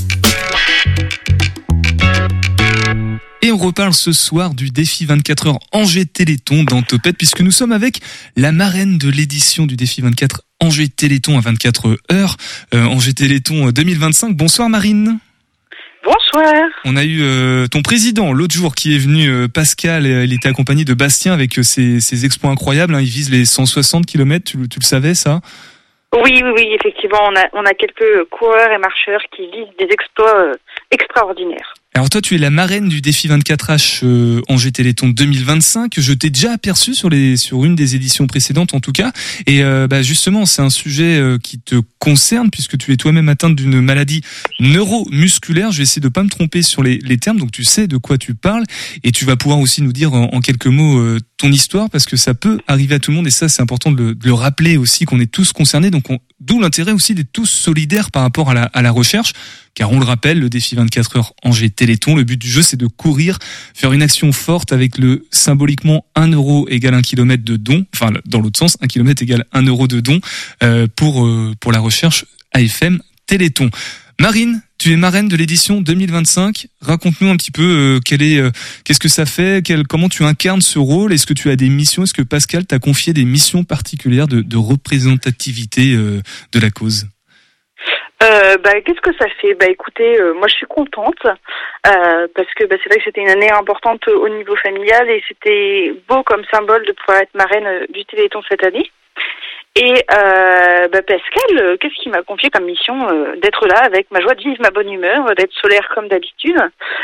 Et on reparle ce soir du défi vingt-quatre heures Angers Téléthon dans Topette, puisque nous sommes avec la marraine de l'édition du défi vingt-quatre Angers Téléthon à vingt-quatre heures, euh, Angers Téléthon deux mille vingt-cinq. Bonsoir Marine. Bonsoir. On a eu euh, ton président l'autre jour qui est venu, euh, Pascal, euh, il était accompagné de Bastien avec euh, ses, ses exploits incroyables, hein, il vise les cent soixante kilomètres, tu, tu le savais ça ? Oui, oui, oui, effectivement, on a, on a quelques coureurs et marcheurs qui visent des exploits euh, extraordinaires. Alors toi, tu es la marraine du défi vingt-quatre H euh, Angers Téléthon deux mille vingt-cinq. Je t'ai déjà aperçu sur les sur une des éditions précédentes en tout cas. Et euh, bah justement, c'est un sujet euh, qui te concerne puisque tu es toi-même atteinte d'une maladie neuromusculaire. Je vais essayer de pas me tromper sur les, les termes, donc tu sais de quoi tu parles et tu vas pouvoir aussi nous dire en, en quelques mots euh, ton histoire parce que ça peut arriver à tout le monde et ça c'est important de le, de le rappeler aussi qu'on est tous concernés. Donc on, d'où l'intérêt aussi d'être tous solidaires par rapport à la à la recherche. Car on le rappelle, le défi vingt-quatre heures Angers Téléthon, le but du jeu c'est de courir, faire une action forte avec le symboliquement un euro égale un kilomètre de don, enfin dans l'autre sens, un kilomètre égale un euro de don euh, pour euh, pour la recherche A F M Téléthon. Marine, tu es marraine de l'édition deux mille vingt-cinq. Raconte-nous un petit peu euh, quel est, euh, qu'est-ce que ça fait, quel, comment tu incarnes ce rôle. Est-ce que tu as des missions? Est-ce que Pascal t'a confié des missions particulières de, de représentativité euh, de la cause? Euh, bah, qu'est-ce que ça fait? Bah, écoutez, euh, moi je suis contente euh, parce que bah, c'est vrai que c'était une année importante au niveau familial et c'était beau comme symbole de pouvoir être marraine euh, du Téléthon cette année. Et euh, bah, Pascal, euh, qu'est-ce qu'il m'a confié comme mission? euh, D'être là avec ma joie de vivre, ma bonne humeur, euh, d'être solaire comme d'habitude,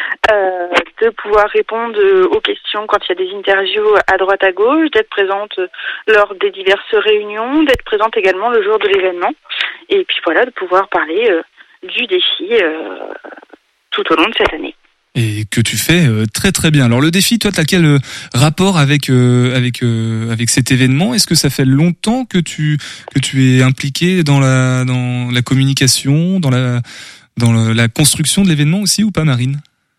euh, de pouvoir répondre euh, aux questions quand il y a des interviews à droite à gauche, d'être présente euh, lors des diverses réunions, d'être présente également le jour de l'événement, et puis voilà, de pouvoir parler euh, du défi euh, tout au long de cette année. Et que tu fais euh, très très bien. Alors le défi, toi, t'as quel euh, rapport avec euh, avec euh, avec cet événement? Est-ce que ça fait longtemps que tu que tu es impliqué dans la dans la communication, dans la dans le, la construction de l'événement aussi ou pas, Marine?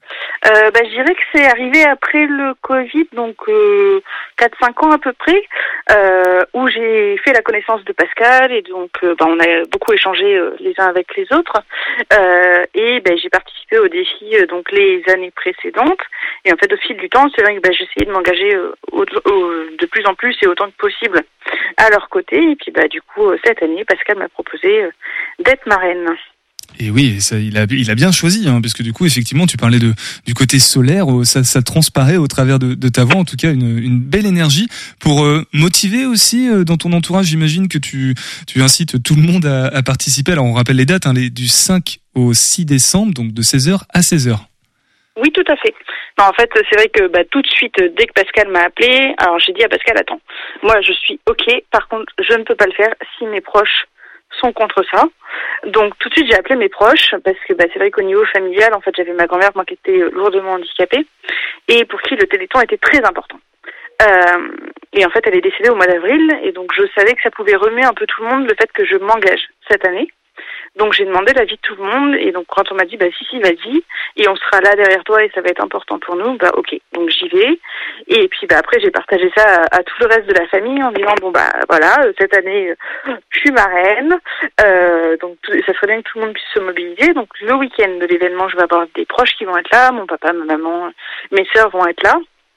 Euh, bah, je dirais que c'est arrivé après le Covid, donc euh, quatre cinq ans à peu près, euh, où j'ai fait la connaissance de Pascal et donc euh, bah, on a beaucoup échangé euh, les uns avec les autres euh, et bah, j'ai participé au défi euh, donc les années précédentes et en fait au fil du temps c'est vrai que bah, j'ai essayé de m'engager euh, au, au, de plus en plus et autant que possible à leur côté et puis bah du coup euh, cette année Pascal m'a proposé euh, d'être marraine. Et oui, ça, il a, il a bien choisi, hein, parce que du coup, effectivement, tu parlais de du côté solaire, ça, ça transparaît au travers de, de ta voix, en tout cas, une, une belle énergie pour euh, motiver aussi euh, dans ton entourage. J'imagine que tu, tu incites tout le monde à, à participer. Alors, on rappelle les dates, hein, les, du cinq au six décembre, donc de seize heures à seize heures. Oui, tout à fait. Non, en fait, c'est vrai que bah, tout de suite, dès que Pascal m'a appelé, alors j'ai dit à Pascal, attends, moi, je suis OK. Par contre, je ne peux pas le faire si mes proches sont contre ça. Donc tout de suite j'ai appelé mes proches parce que bah, c'est vrai qu'au niveau familial en fait j'avais ma grand-mère moi qui était lourdement handicapée et pour qui le Téléthon était très important. Euh, et en fait elle est décédée au mois d'avril et donc je savais que ça pouvait remuer un peu tout le monde le fait que je m'engage cette année. Donc j'ai demandé l'avis de tout le monde et donc quand on m'a dit bah si si vas-y et on sera là derrière toi et ça va être important pour nous, bah ok, donc j'y vais et puis bah après j'ai partagé ça à, à tout le reste de la famille en disant bon bah voilà cette année je suis marraine euh, donc tout, ça serait bien que tout le monde puisse se mobiliser donc le week-end de l'événement je vais avoir des proches qui vont être là, mon papa, ma maman, mes sœurs vont être là.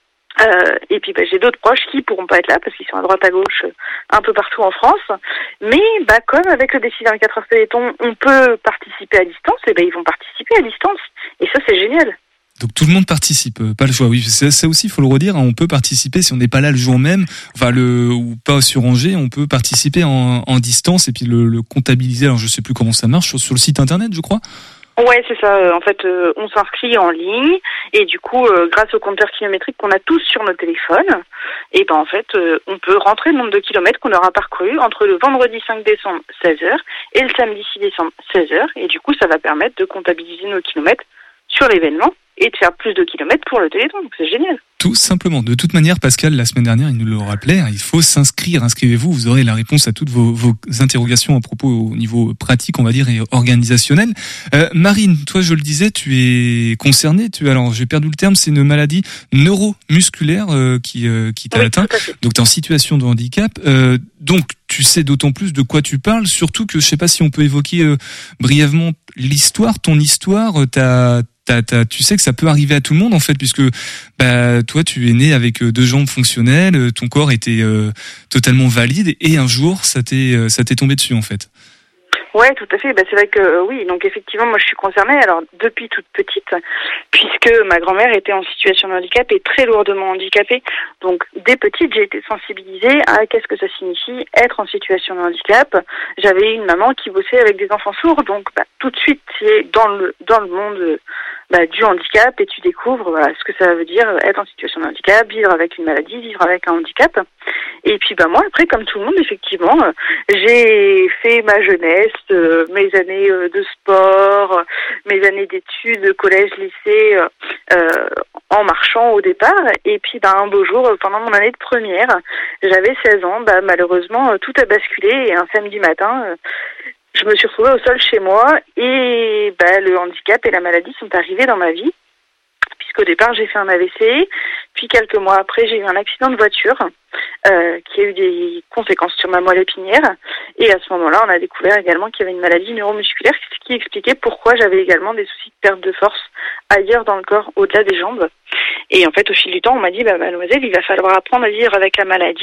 Euh, et puis bah, j'ai d'autres proches qui pourront pas être là parce qu'ils sont à droite à gauche un peu partout en France mais bah comme avec le défi vingt-quatre heures Téléthon on peut participer à distance et bah ils vont participer à distance et ça c'est génial. Donc tout le monde participe, pas le choix. Oui, ça, ça aussi, il faut le redire. Hein, on peut participer si on n'est pas là le jour même, enfin le ou pas sur Angers, on peut participer en, en distance et puis le, le comptabiliser. Alors je sais plus comment ça marche sur, sur le site internet, je crois. Ouais, c'est ça. En fait, euh, on s'inscrit en ligne et du coup, euh, grâce au compteur kilométrique qu'on a tous sur nos téléphones, et ben en fait, euh, on peut rentrer le nombre de kilomètres qu'on aura parcouru entre le vendredi cinq décembre seize heures et le samedi six décembre seize heures. Et du coup, ça va permettre de comptabiliser nos kilomètres sur l'événement et de faire plus de kilomètres pour le Téléthon. Donc c'est génial. Tout simplement. De toute manière, Pascal, la semaine dernière, il nous le rappelait, il faut s'inscrire. Inscrivez-vous, vous aurez la réponse à toutes vos, vos interrogations à propos au niveau pratique, on va dire, et organisationnel. Euh, Marine, toi, je le disais, tu es concernée. Tu, alors, j'ai perdu le terme, c'est une maladie neuromusculaire euh, qui, euh, qui t'a oui, atteint. Donc, tu es en situation de handicap. Euh, donc, tu sais d'autant plus de quoi tu parles, surtout que je sais pas si on peut évoquer euh, brièvement l'histoire, ton histoire, t'as T'as, t'as, tu sais que ça peut arriver à tout le monde en fait, puisque bah toi tu es né avec deux jambes fonctionnelles, ton corps était euh, totalement valide et un jour ça t'est euh, ça t'est tombé dessus en fait. Ouais, tout à fait. Bah, c'est vrai que euh, oui. Donc effectivement, moi je suis concernée. Alors depuis toute petite, puisque ma grand-mère était en situation de handicap et très lourdement handicapée. Donc dès petite, j'ai été sensibilisée à qu'est-ce que ça signifie être en situation de handicap. J'avais une maman qui bossait avec des enfants sourds, donc bah, tout de suite tu es dans le dans le monde bah, du handicap et tu découvres voilà, ce que ça veut dire être en situation de handicap, vivre avec une maladie, vivre avec un handicap. Et puis bah moi après comme tout le monde effectivement, euh, j'ai fait ma jeunesse, euh, mes années euh, de sport, euh, mes années d'études, collège, lycée, euh, euh, en marchant au départ. Et puis bah un beau jour, pendant mon année de première, j'avais seize ans, bah malheureusement euh, tout a basculé et un samedi matin, euh, je me suis retrouvée au sol chez moi et bah le handicap et la maladie sont arrivés dans ma vie. Puisqu'au départ, j'ai fait un A V C, puis quelques mois après, j'ai eu un accident de voiture euh, qui a eu des conséquences sur ma moelle épinière. Et à ce moment-là, on a découvert également qu'il y avait une maladie neuromusculaire, ce qui expliquait pourquoi j'avais également des soucis de perte de force ailleurs dans le corps, au-delà des jambes. Et en fait, au fil du temps, on m'a dit, bah, mademoiselle, il va falloir apprendre à vivre avec la maladie.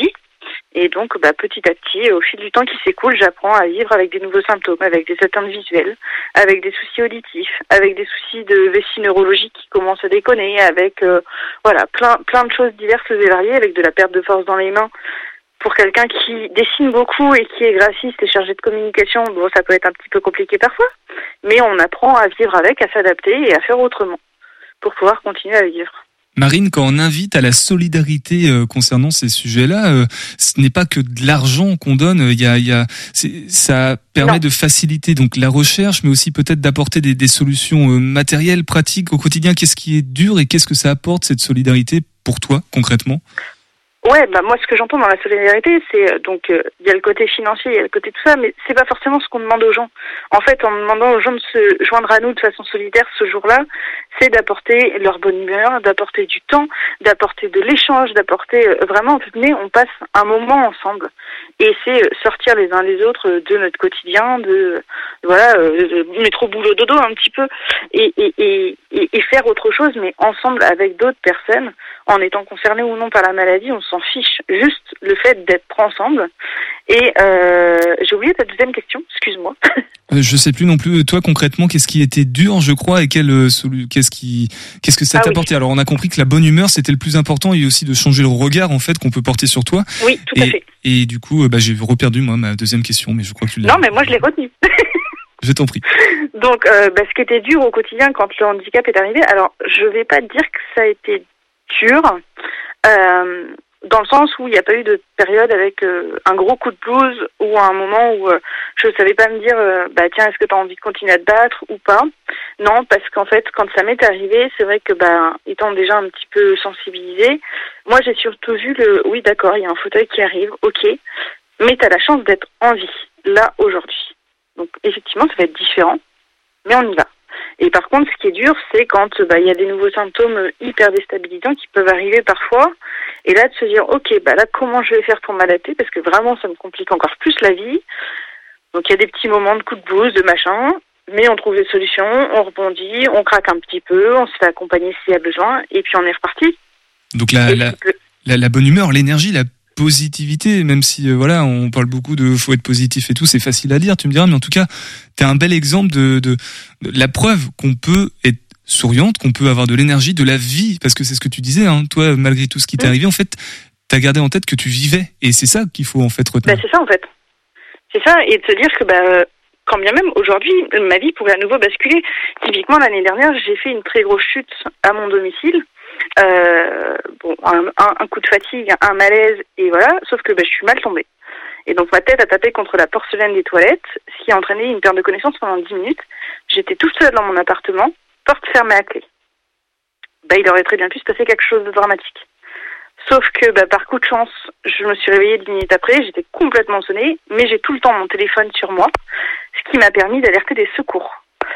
Et donc, bah, petit à petit, au fil du temps qui s'écoule, j'apprends à vivre avec des nouveaux symptômes, avec des atteintes visuelles, avec des soucis auditifs, avec des soucis de vessie neurologique qui commencent à déconner, avec euh, voilà plein plein de choses diverses et variées, avec de la perte de force dans les mains. Pour quelqu'un qui dessine beaucoup et qui est graphiste et chargé de communication, bon, ça peut être un petit peu compliqué parfois, mais on apprend à vivre avec, à s'adapter et à faire autrement pour pouvoir continuer à vivre. Marine, quand on invite à la solidarité euh, concernant ces sujets-là, euh, ce n'est pas que de l'argent qu'on donne. Il y a, il y a, c'est, ça permet non. de faciliter donc la recherche, mais aussi peut-être d'apporter des, des solutions euh, matérielles, pratiques au quotidien. Qu'est-ce qui est dur et qu'est-ce que ça apporte cette solidarité pour toi concrètement ? Ouais, bah moi ce que j'entends dans la solidarité, c'est euh, donc il euh, y a le côté financier, il y a le côté tout ça, mais c'est pas forcément ce qu'on demande aux gens. En fait, en demandant aux gens de se joindre à nous de façon solidaire ce jour-là, c'est d'apporter leur bonne humeur, d'apporter du temps, d'apporter de l'échange, d'apporter euh, vraiment, venez, on passe un moment ensemble. Et c'est euh, sortir les uns les autres de notre quotidien, de voilà, euh, métro boulot dodo un petit peu, et, et, et, et, et faire autre chose, mais ensemble avec d'autres personnes, en étant concernés ou non par la maladie, on s'en fiche. Juste le fait d'être ensemble. Et euh, j'ai oublié ta deuxième question, excuse-moi. Euh, je sais plus non plus. Toi concrètement, qu'est-ce qui était dur, je crois, et quel, euh, qu'est-ce qui, qu'est-ce que ça ah, t'a apporté ? Oui. Alors on a compris que la bonne humeur c'était le plus important, et aussi de changer le regard en fait qu'on peut porter sur toi. Oui, tout et, à fait. Et du coup, bah, j'ai reperdu moi ma deuxième question, mais je crois que tu l'as. Non, mais moi je l'ai retenue. Je t'en prie. Donc, euh, bah, ce qui était dur au quotidien quand le handicap est arrivé, alors je vais pas dire que ça a été dur, euh, dans le sens où il n'y a pas eu de période avec euh, un gros coup de blues ou un moment où euh, je ne savais pas me dire euh, bah tiens, est-ce que tu as envie de continuer à te battre ou pas. Non, parce qu'en fait quand ça m'est arrivé, c'est vrai que bah étant déjà un petit peu sensibilisée, moi j'ai surtout vu le oui d'accord, il y a un fauteuil qui arrive, ok, mais tu as la chance d'être en vie là aujourd'hui. Donc effectivement ça va être différent, mais on y va. Et par contre, ce qui est dur, c'est quand bah il y a des nouveaux symptômes hyper déstabilisants qui peuvent arriver parfois. Et là, de se dire, ok, bah là, comment je vais faire pour m'adapter ? Parce que vraiment, ça me complique encore plus la vie. Donc il y a des petits moments de coup de blues, de machin, mais on trouve des solutions, on rebondit, on craque un petit peu, on se fait accompagner s'il y a besoin, et puis on est reparti. Donc la, la, la, la bonne humeur, l'énergie, la positivité, même si euh, voilà, on parle beaucoup de faut être positif et tout, c'est facile à dire, tu me diras, mais en tout cas, t'es un bel exemple de, de, de la preuve qu'on peut être souriante, qu'on peut avoir de l'énergie, de la vie, parce que c'est ce que tu disais, hein, toi, malgré tout ce qui t'est arrivé, en fait, t'as gardé en tête que tu vivais, et c'est ça qu'il faut en fait retenir. Bah, c'est ça en fait, c'est ça, et de se dire que bah quand bien même aujourd'hui, ma vie pourrait à nouveau basculer. Typiquement l'année dernière, j'ai fait une très grosse chute à mon domicile. Euh, bon, un, un, un coup de fatigue, un malaise, et voilà, sauf que bah, je suis mal tombée. Et donc ma tête a tapé contre la porcelaine des toilettes, ce qui a entraîné une perte de connaissance pendant dix minutes. J'étais toute seule dans mon appartement, porte fermée à clé. Bah, il aurait très bien pu se passer quelque chose de dramatique. Sauf que bah, par coup de chance, je me suis réveillée dix minutes après, j'étais complètement sonnée, mais j'ai tout le temps mon téléphone sur moi, ce qui m'a permis d'alerter des secours.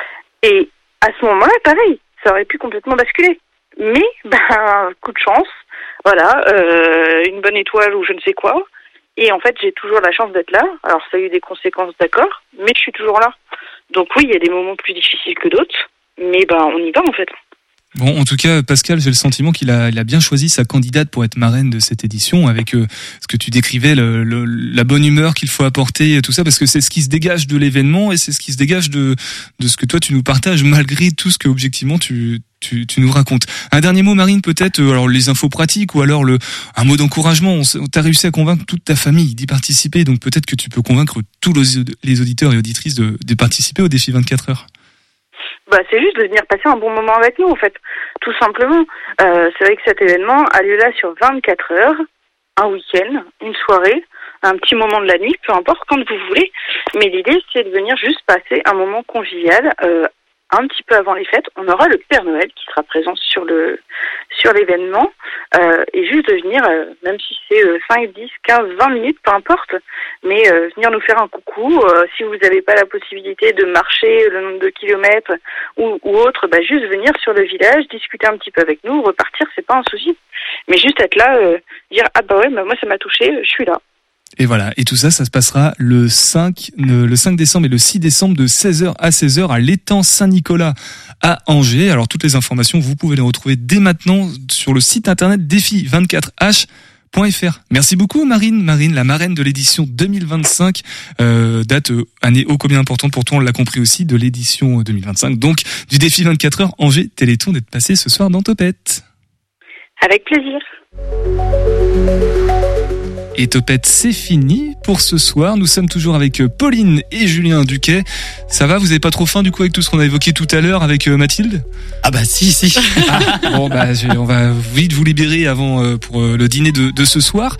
Et à ce moment-là, pareil, ça aurait pu complètement basculer. Mais, ben, coup de chance, voilà, euh, une bonne étoile ou je ne sais quoi. Et en fait, j'ai toujours la chance d'être là. Alors, ça a eu des conséquences, d'accord, mais je suis toujours là. Donc oui, il y a des moments plus difficiles que d'autres, mais ben, on y va en fait. Bon, en tout cas, Pascal, j'ai le sentiment qu'il a, il a bien choisi sa candidate pour être marraine de cette édition, avec euh, ce que tu décrivais, le, le, la bonne humeur qu'il faut apporter, et tout ça, parce que c'est ce qui se dégage de l'événement et c'est ce qui se dégage de, de ce que toi tu nous partages, malgré tout ce que objectivement tu, tu, tu nous racontes. Un dernier mot, Marine, peut-être, euh, alors les infos pratiques ou alors le, un mot d'encouragement. On t'a réussi à convaincre toute ta famille d'y participer, donc peut-être que tu peux convaincre tous les auditeurs et auditrices de, de participer au défi vingt-quatre heures. Bah, c'est juste de venir passer un bon moment avec nous, en fait, tout simplement. Euh, c'est vrai que cet événement a lieu là sur vingt-quatre heures, un week-end, une soirée, un petit moment de la nuit, peu importe, quand vous voulez. Mais l'idée, c'est de venir juste passer un moment convivial, euh, un petit peu avant les fêtes. On aura le Père Noël qui sera présent sur le sur l'événement, euh, et juste de venir, euh, même si c'est euh, cinq, dix, quinze, vingt minutes, peu importe, mais euh, venir nous faire un coucou. Euh, si vous n'avez pas la possibilité de marcher le nombre de kilomètres ou, ou autre, bah, juste venir sur le village, discuter un petit peu avec nous, repartir, c'est pas un souci. Mais juste être là, euh, dire ah bah ouais, bah moi ça m'a touché, je suis là. Et voilà, et tout ça, ça se passera le cinq, le cinq décembre et le six décembre de seize heures à seize heures à l'étang Saint-Nicolas à Angers. Alors toutes les informations, vous pouvez les retrouver dès maintenant sur le site internet défi vingt-quatre h point f r. Merci beaucoup Marine, Marine, la marraine de l'édition deux mille vingt-cinq, euh, date euh, année ô combien importante pour toi, on l'a compris aussi, de l'édition deux mille vingt-cinq, donc du défi vingt-quatre heures Angers Téléthon, d'être passé ce soir dans Topette. Avec plaisir. Et Topette, c'est fini pour ce soir. Nous sommes toujours avec Pauline et Julien Duquet. Ça va, vous avez pas trop faim du coup avec tout ce qu'on a évoqué tout à l'heure avec Mathilde ? Ah bah si, si. Ah, bon bah je, on va vite vous libérer avant euh, pour euh, le dîner de, de ce soir.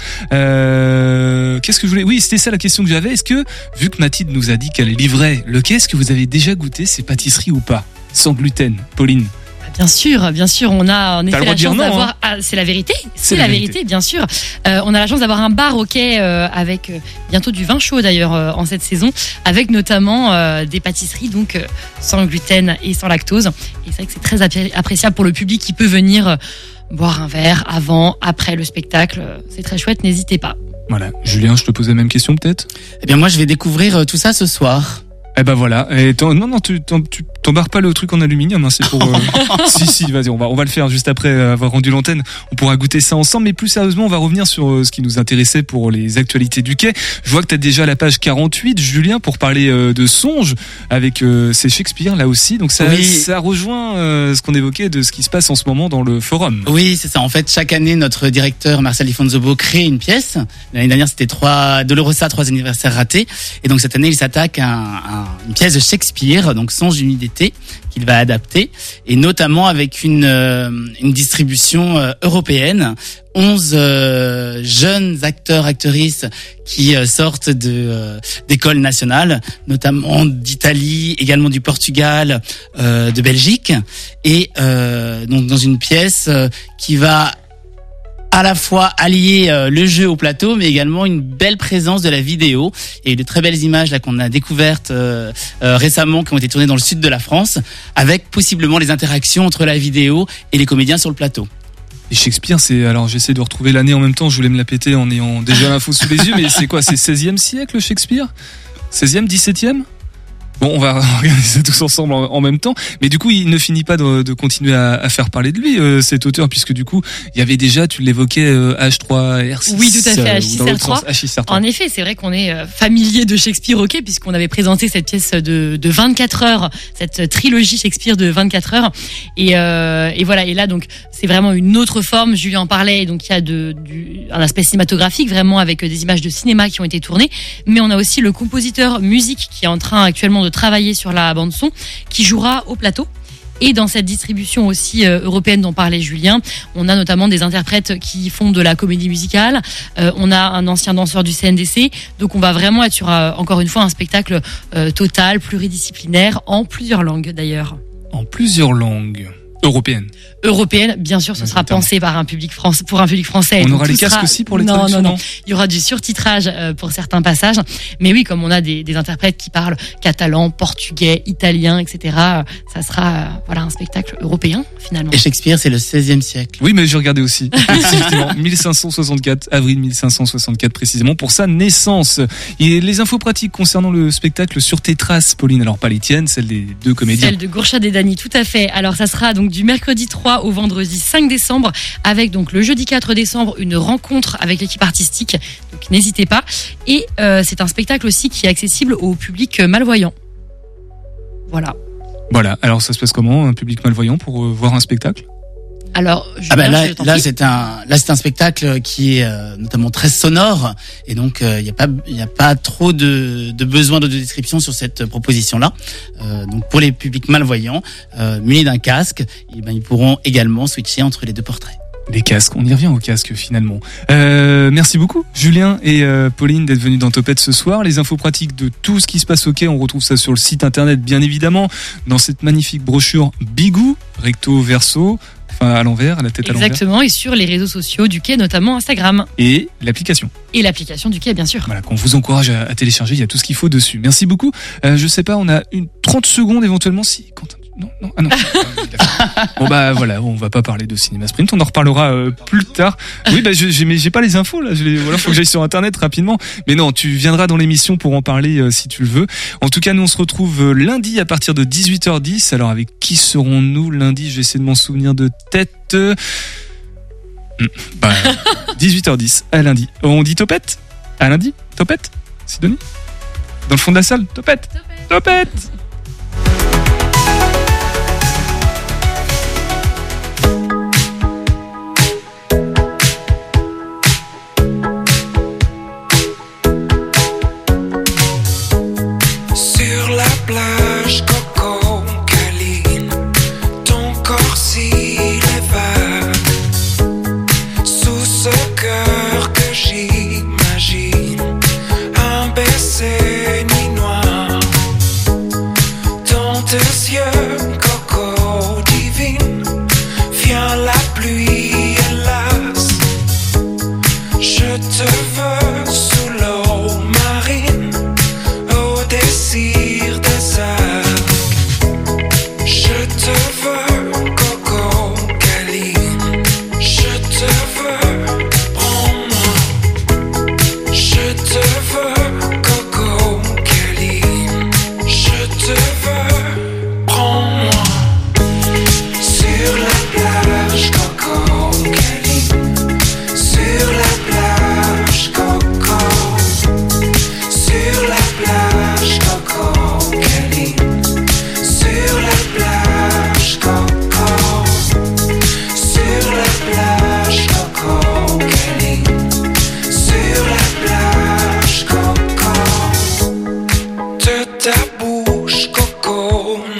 Euh, qu'est-ce que je voulais ? Oui, c'était ça la question que j'avais. Est-ce que, vu que Mathilde nous a dit qu'elle livrait le quai, est-ce que vous avez déjà goûté ces pâtisseries ou pas ? Sans gluten, Pauline ? Bien sûr, bien sûr, on a en effet la chance non, d'avoir. hein. Ah, c'est la vérité, c'est, c'est la, la vérité. vérité, bien sûr. Euh, on a la chance d'avoir un bar au quai euh, avec euh, bientôt du vin chaud d'ailleurs euh, en cette saison, avec notamment euh, des pâtisseries donc euh, sans gluten et sans lactose. Et c'est vrai que c'est très appi- appréciable pour le public qui peut venir euh, boire un verre avant, après le spectacle. C'est très chouette, n'hésitez pas. Voilà, Julien, je te pose la même question peut-être ? Eh bien moi je vais découvrir euh, tout ça ce soir. Eh ben voilà. Et non, non, tu, tu t'embarques pas le truc en aluminium, hein, c'est pour. Euh... si, si, vas-y, on va, on va le faire juste après avoir rendu l'antenne. On pourra goûter ça ensemble. Mais plus sérieusement, on va revenir sur euh, ce qui nous intéressait pour les actualités du quai. Je vois que t'as déjà la page quarante-huit, Julien, pour parler euh, de Songe avec euh, c'est Shakespeare là aussi. Donc ça, oui. ça rejoint euh, ce qu'on évoquait de ce qui se passe en ce moment dans le forum. Oui, c'est ça. En fait, chaque année, notre directeur Marcel Di Fonzobo crée une pièce. L'année dernière, c'était trois Dolorosa, trois anniversaires ratés. Et donc cette année, il s'attaque à, un, à une pièce de Shakespeare, donc Songe d'une nuit d'été, qu'il va adapter, et notamment avec une, euh, une distribution euh, européenne. onze euh, jeunes acteurs, actrices qui euh, sortent de euh, d'écoles nationales, notamment d'Italie, également du Portugal, euh, de Belgique, et euh, donc dans une pièce euh, qui va à la fois allier euh, le jeu au plateau, mais également une belle présence de la vidéo. Il y a eu de très belles images là qu'on a découvertes euh, euh, récemment, qui ont été tournées dans le sud de la France, avec possiblement les interactions entre la vidéo et les comédiens sur le plateau. Et Shakespeare, c'est, alors j'essaie de retrouver l'année en même temps, je voulais me la péter en ayant déjà l'info sous les yeux, mais c'est quoi, c'est seizième siècle Shakespeare ? seizième, dix-septième ? Bon, on va regarder ça tous ensemble en, en même temps. Mais du coup, il ne finit pas de, de continuer à, à faire parler de lui, euh, cet auteur, puisque du coup, il y avait déjà, tu l'évoquais, euh, H trois R six. Oui, tout à fait, H six R trois. H six R trois. En effet, c'est vrai qu'on est euh, familier de Shakespeare, ok, puisqu'on avait présenté cette pièce de, de vingt-quatre heures, cette trilogie Shakespeare de vingt-quatre heures. Et, euh, et voilà, et là, donc, c'est vraiment une autre forme. Julien en parlait, donc il y a de, du, un aspect cinématographique, vraiment avec des images de cinéma qui ont été tournées. Mais on a aussi le compositeur musique qui est en train actuellement de travailler sur la bande son, qui jouera au plateau. Et dans cette distribution aussi euh, européenne dont parlait Julien, on a notamment des interprètes qui font de la comédie musicale, euh, on a un ancien danseur du C N D C, donc on va vraiment être sur, euh, encore une fois, un spectacle euh, total, pluridisciplinaire, en plusieurs langues d'ailleurs. En plusieurs langues européennes. Européenne, bien sûr, ce sera pensé par un public français, pour un public français. On aura les casques sera... aussi pour les non, traductions. Non, non, non. Il y aura du surtitrage euh, pour certains passages. Mais oui, comme on a des, des interprètes qui parlent catalan, portugais, italien, et cetera, euh, ça sera euh, voilà un spectacle européen finalement. Et Shakespeare, c'est le seizième siècle. Oui, mais j'ai regardé aussi. Effectivement, mille cinq cent soixante-quatre, avril mille cinq cent soixante-quatre précisément, pour sa naissance. Et les infos pratiques concernant le spectacle sur tes traces, Pauline, alors pas les tiennes, celles des deux comédiens. Celle de Gourchad et Dany, tout à fait. Alors ça sera donc du mercredi trois au vendredi cinq décembre, avec donc le jeudi quatre décembre une rencontre avec l'équipe artistique, donc n'hésitez pas. Et euh, c'est un spectacle aussi qui est accessible au public malvoyant. Voilà. Voilà, alors ça se passe comment, un public malvoyant pour euh, voir un spectacle ? Alors, Julien, ah ben là, là c'est un, là c'est un spectacle qui est euh, notamment très sonore, et donc il euh, n'y a pas, il y a pas trop de, de besoin de description sur cette proposition-là. Euh, donc pour les publics malvoyants, euh, munis d'un casque, et ben ils pourront également switcher entre les deux portraits. Les casques, on y revient aux casques finalement. Euh, merci beaucoup Julien et euh, Pauline d'être venus dans Topette ce soir. Les infos pratiques de tout ce qui se passe au quai, on retrouve ça sur le site internet bien évidemment, dans cette magnifique brochure Bigou, recto verso, enfin à l'envers, à la tête à l'envers. Exactement, et sur les réseaux sociaux du quai, notamment Instagram. Et l'application. Et l'application du quai, bien sûr. Voilà, qu'on vous encourage à, à télécharger, il y a tout ce qu'il faut dessus. Merci beaucoup. Euh, je sais pas, on a une trente secondes éventuellement si... Quentin, non, non, ah non. Bon bah voilà, on va pas parler de Cinéma Sprint, on en reparlera euh, plus tard. Oui bah je, j'ai, mais j'ai pas les infos là, je les, voilà, faut que j'aille sur internet rapidement. Mais non, tu viendras dans l'émission pour en parler euh, si tu le veux. En tout cas, nous on se retrouve euh, lundi à partir de dix-huit heures dix. Alors avec qui serons-nous lundi ? J'essaie de m'en souvenir de tête. Mmh, bah, dix-huit heures dix, à lundi. On dit topette ? À lundi ? Topette ? Sidonie ? Dans le fond de la salle ? Topette ? Topette, topette. Sur la plage, Coco câline, ton corps s'y lève. Sous ce cœur que j'imagine, un baiser nuit noire. Dans tes yeux, Coco divine, vient la pluie hélas. Je te veux sous l'eau marine, au désir des arcs. Je te veux, Coco câline. Je te veux, prends-moi. Je te veux, Coco câline. Je te veux, prends-moi. Sur la plage, Coco câline. Sur la plage, Coco. Sur la plage, Coco câline. Sur la plage, Coco. Sur la plage, Coco câline. Sur la plage, Coco. De ta bouche, Coco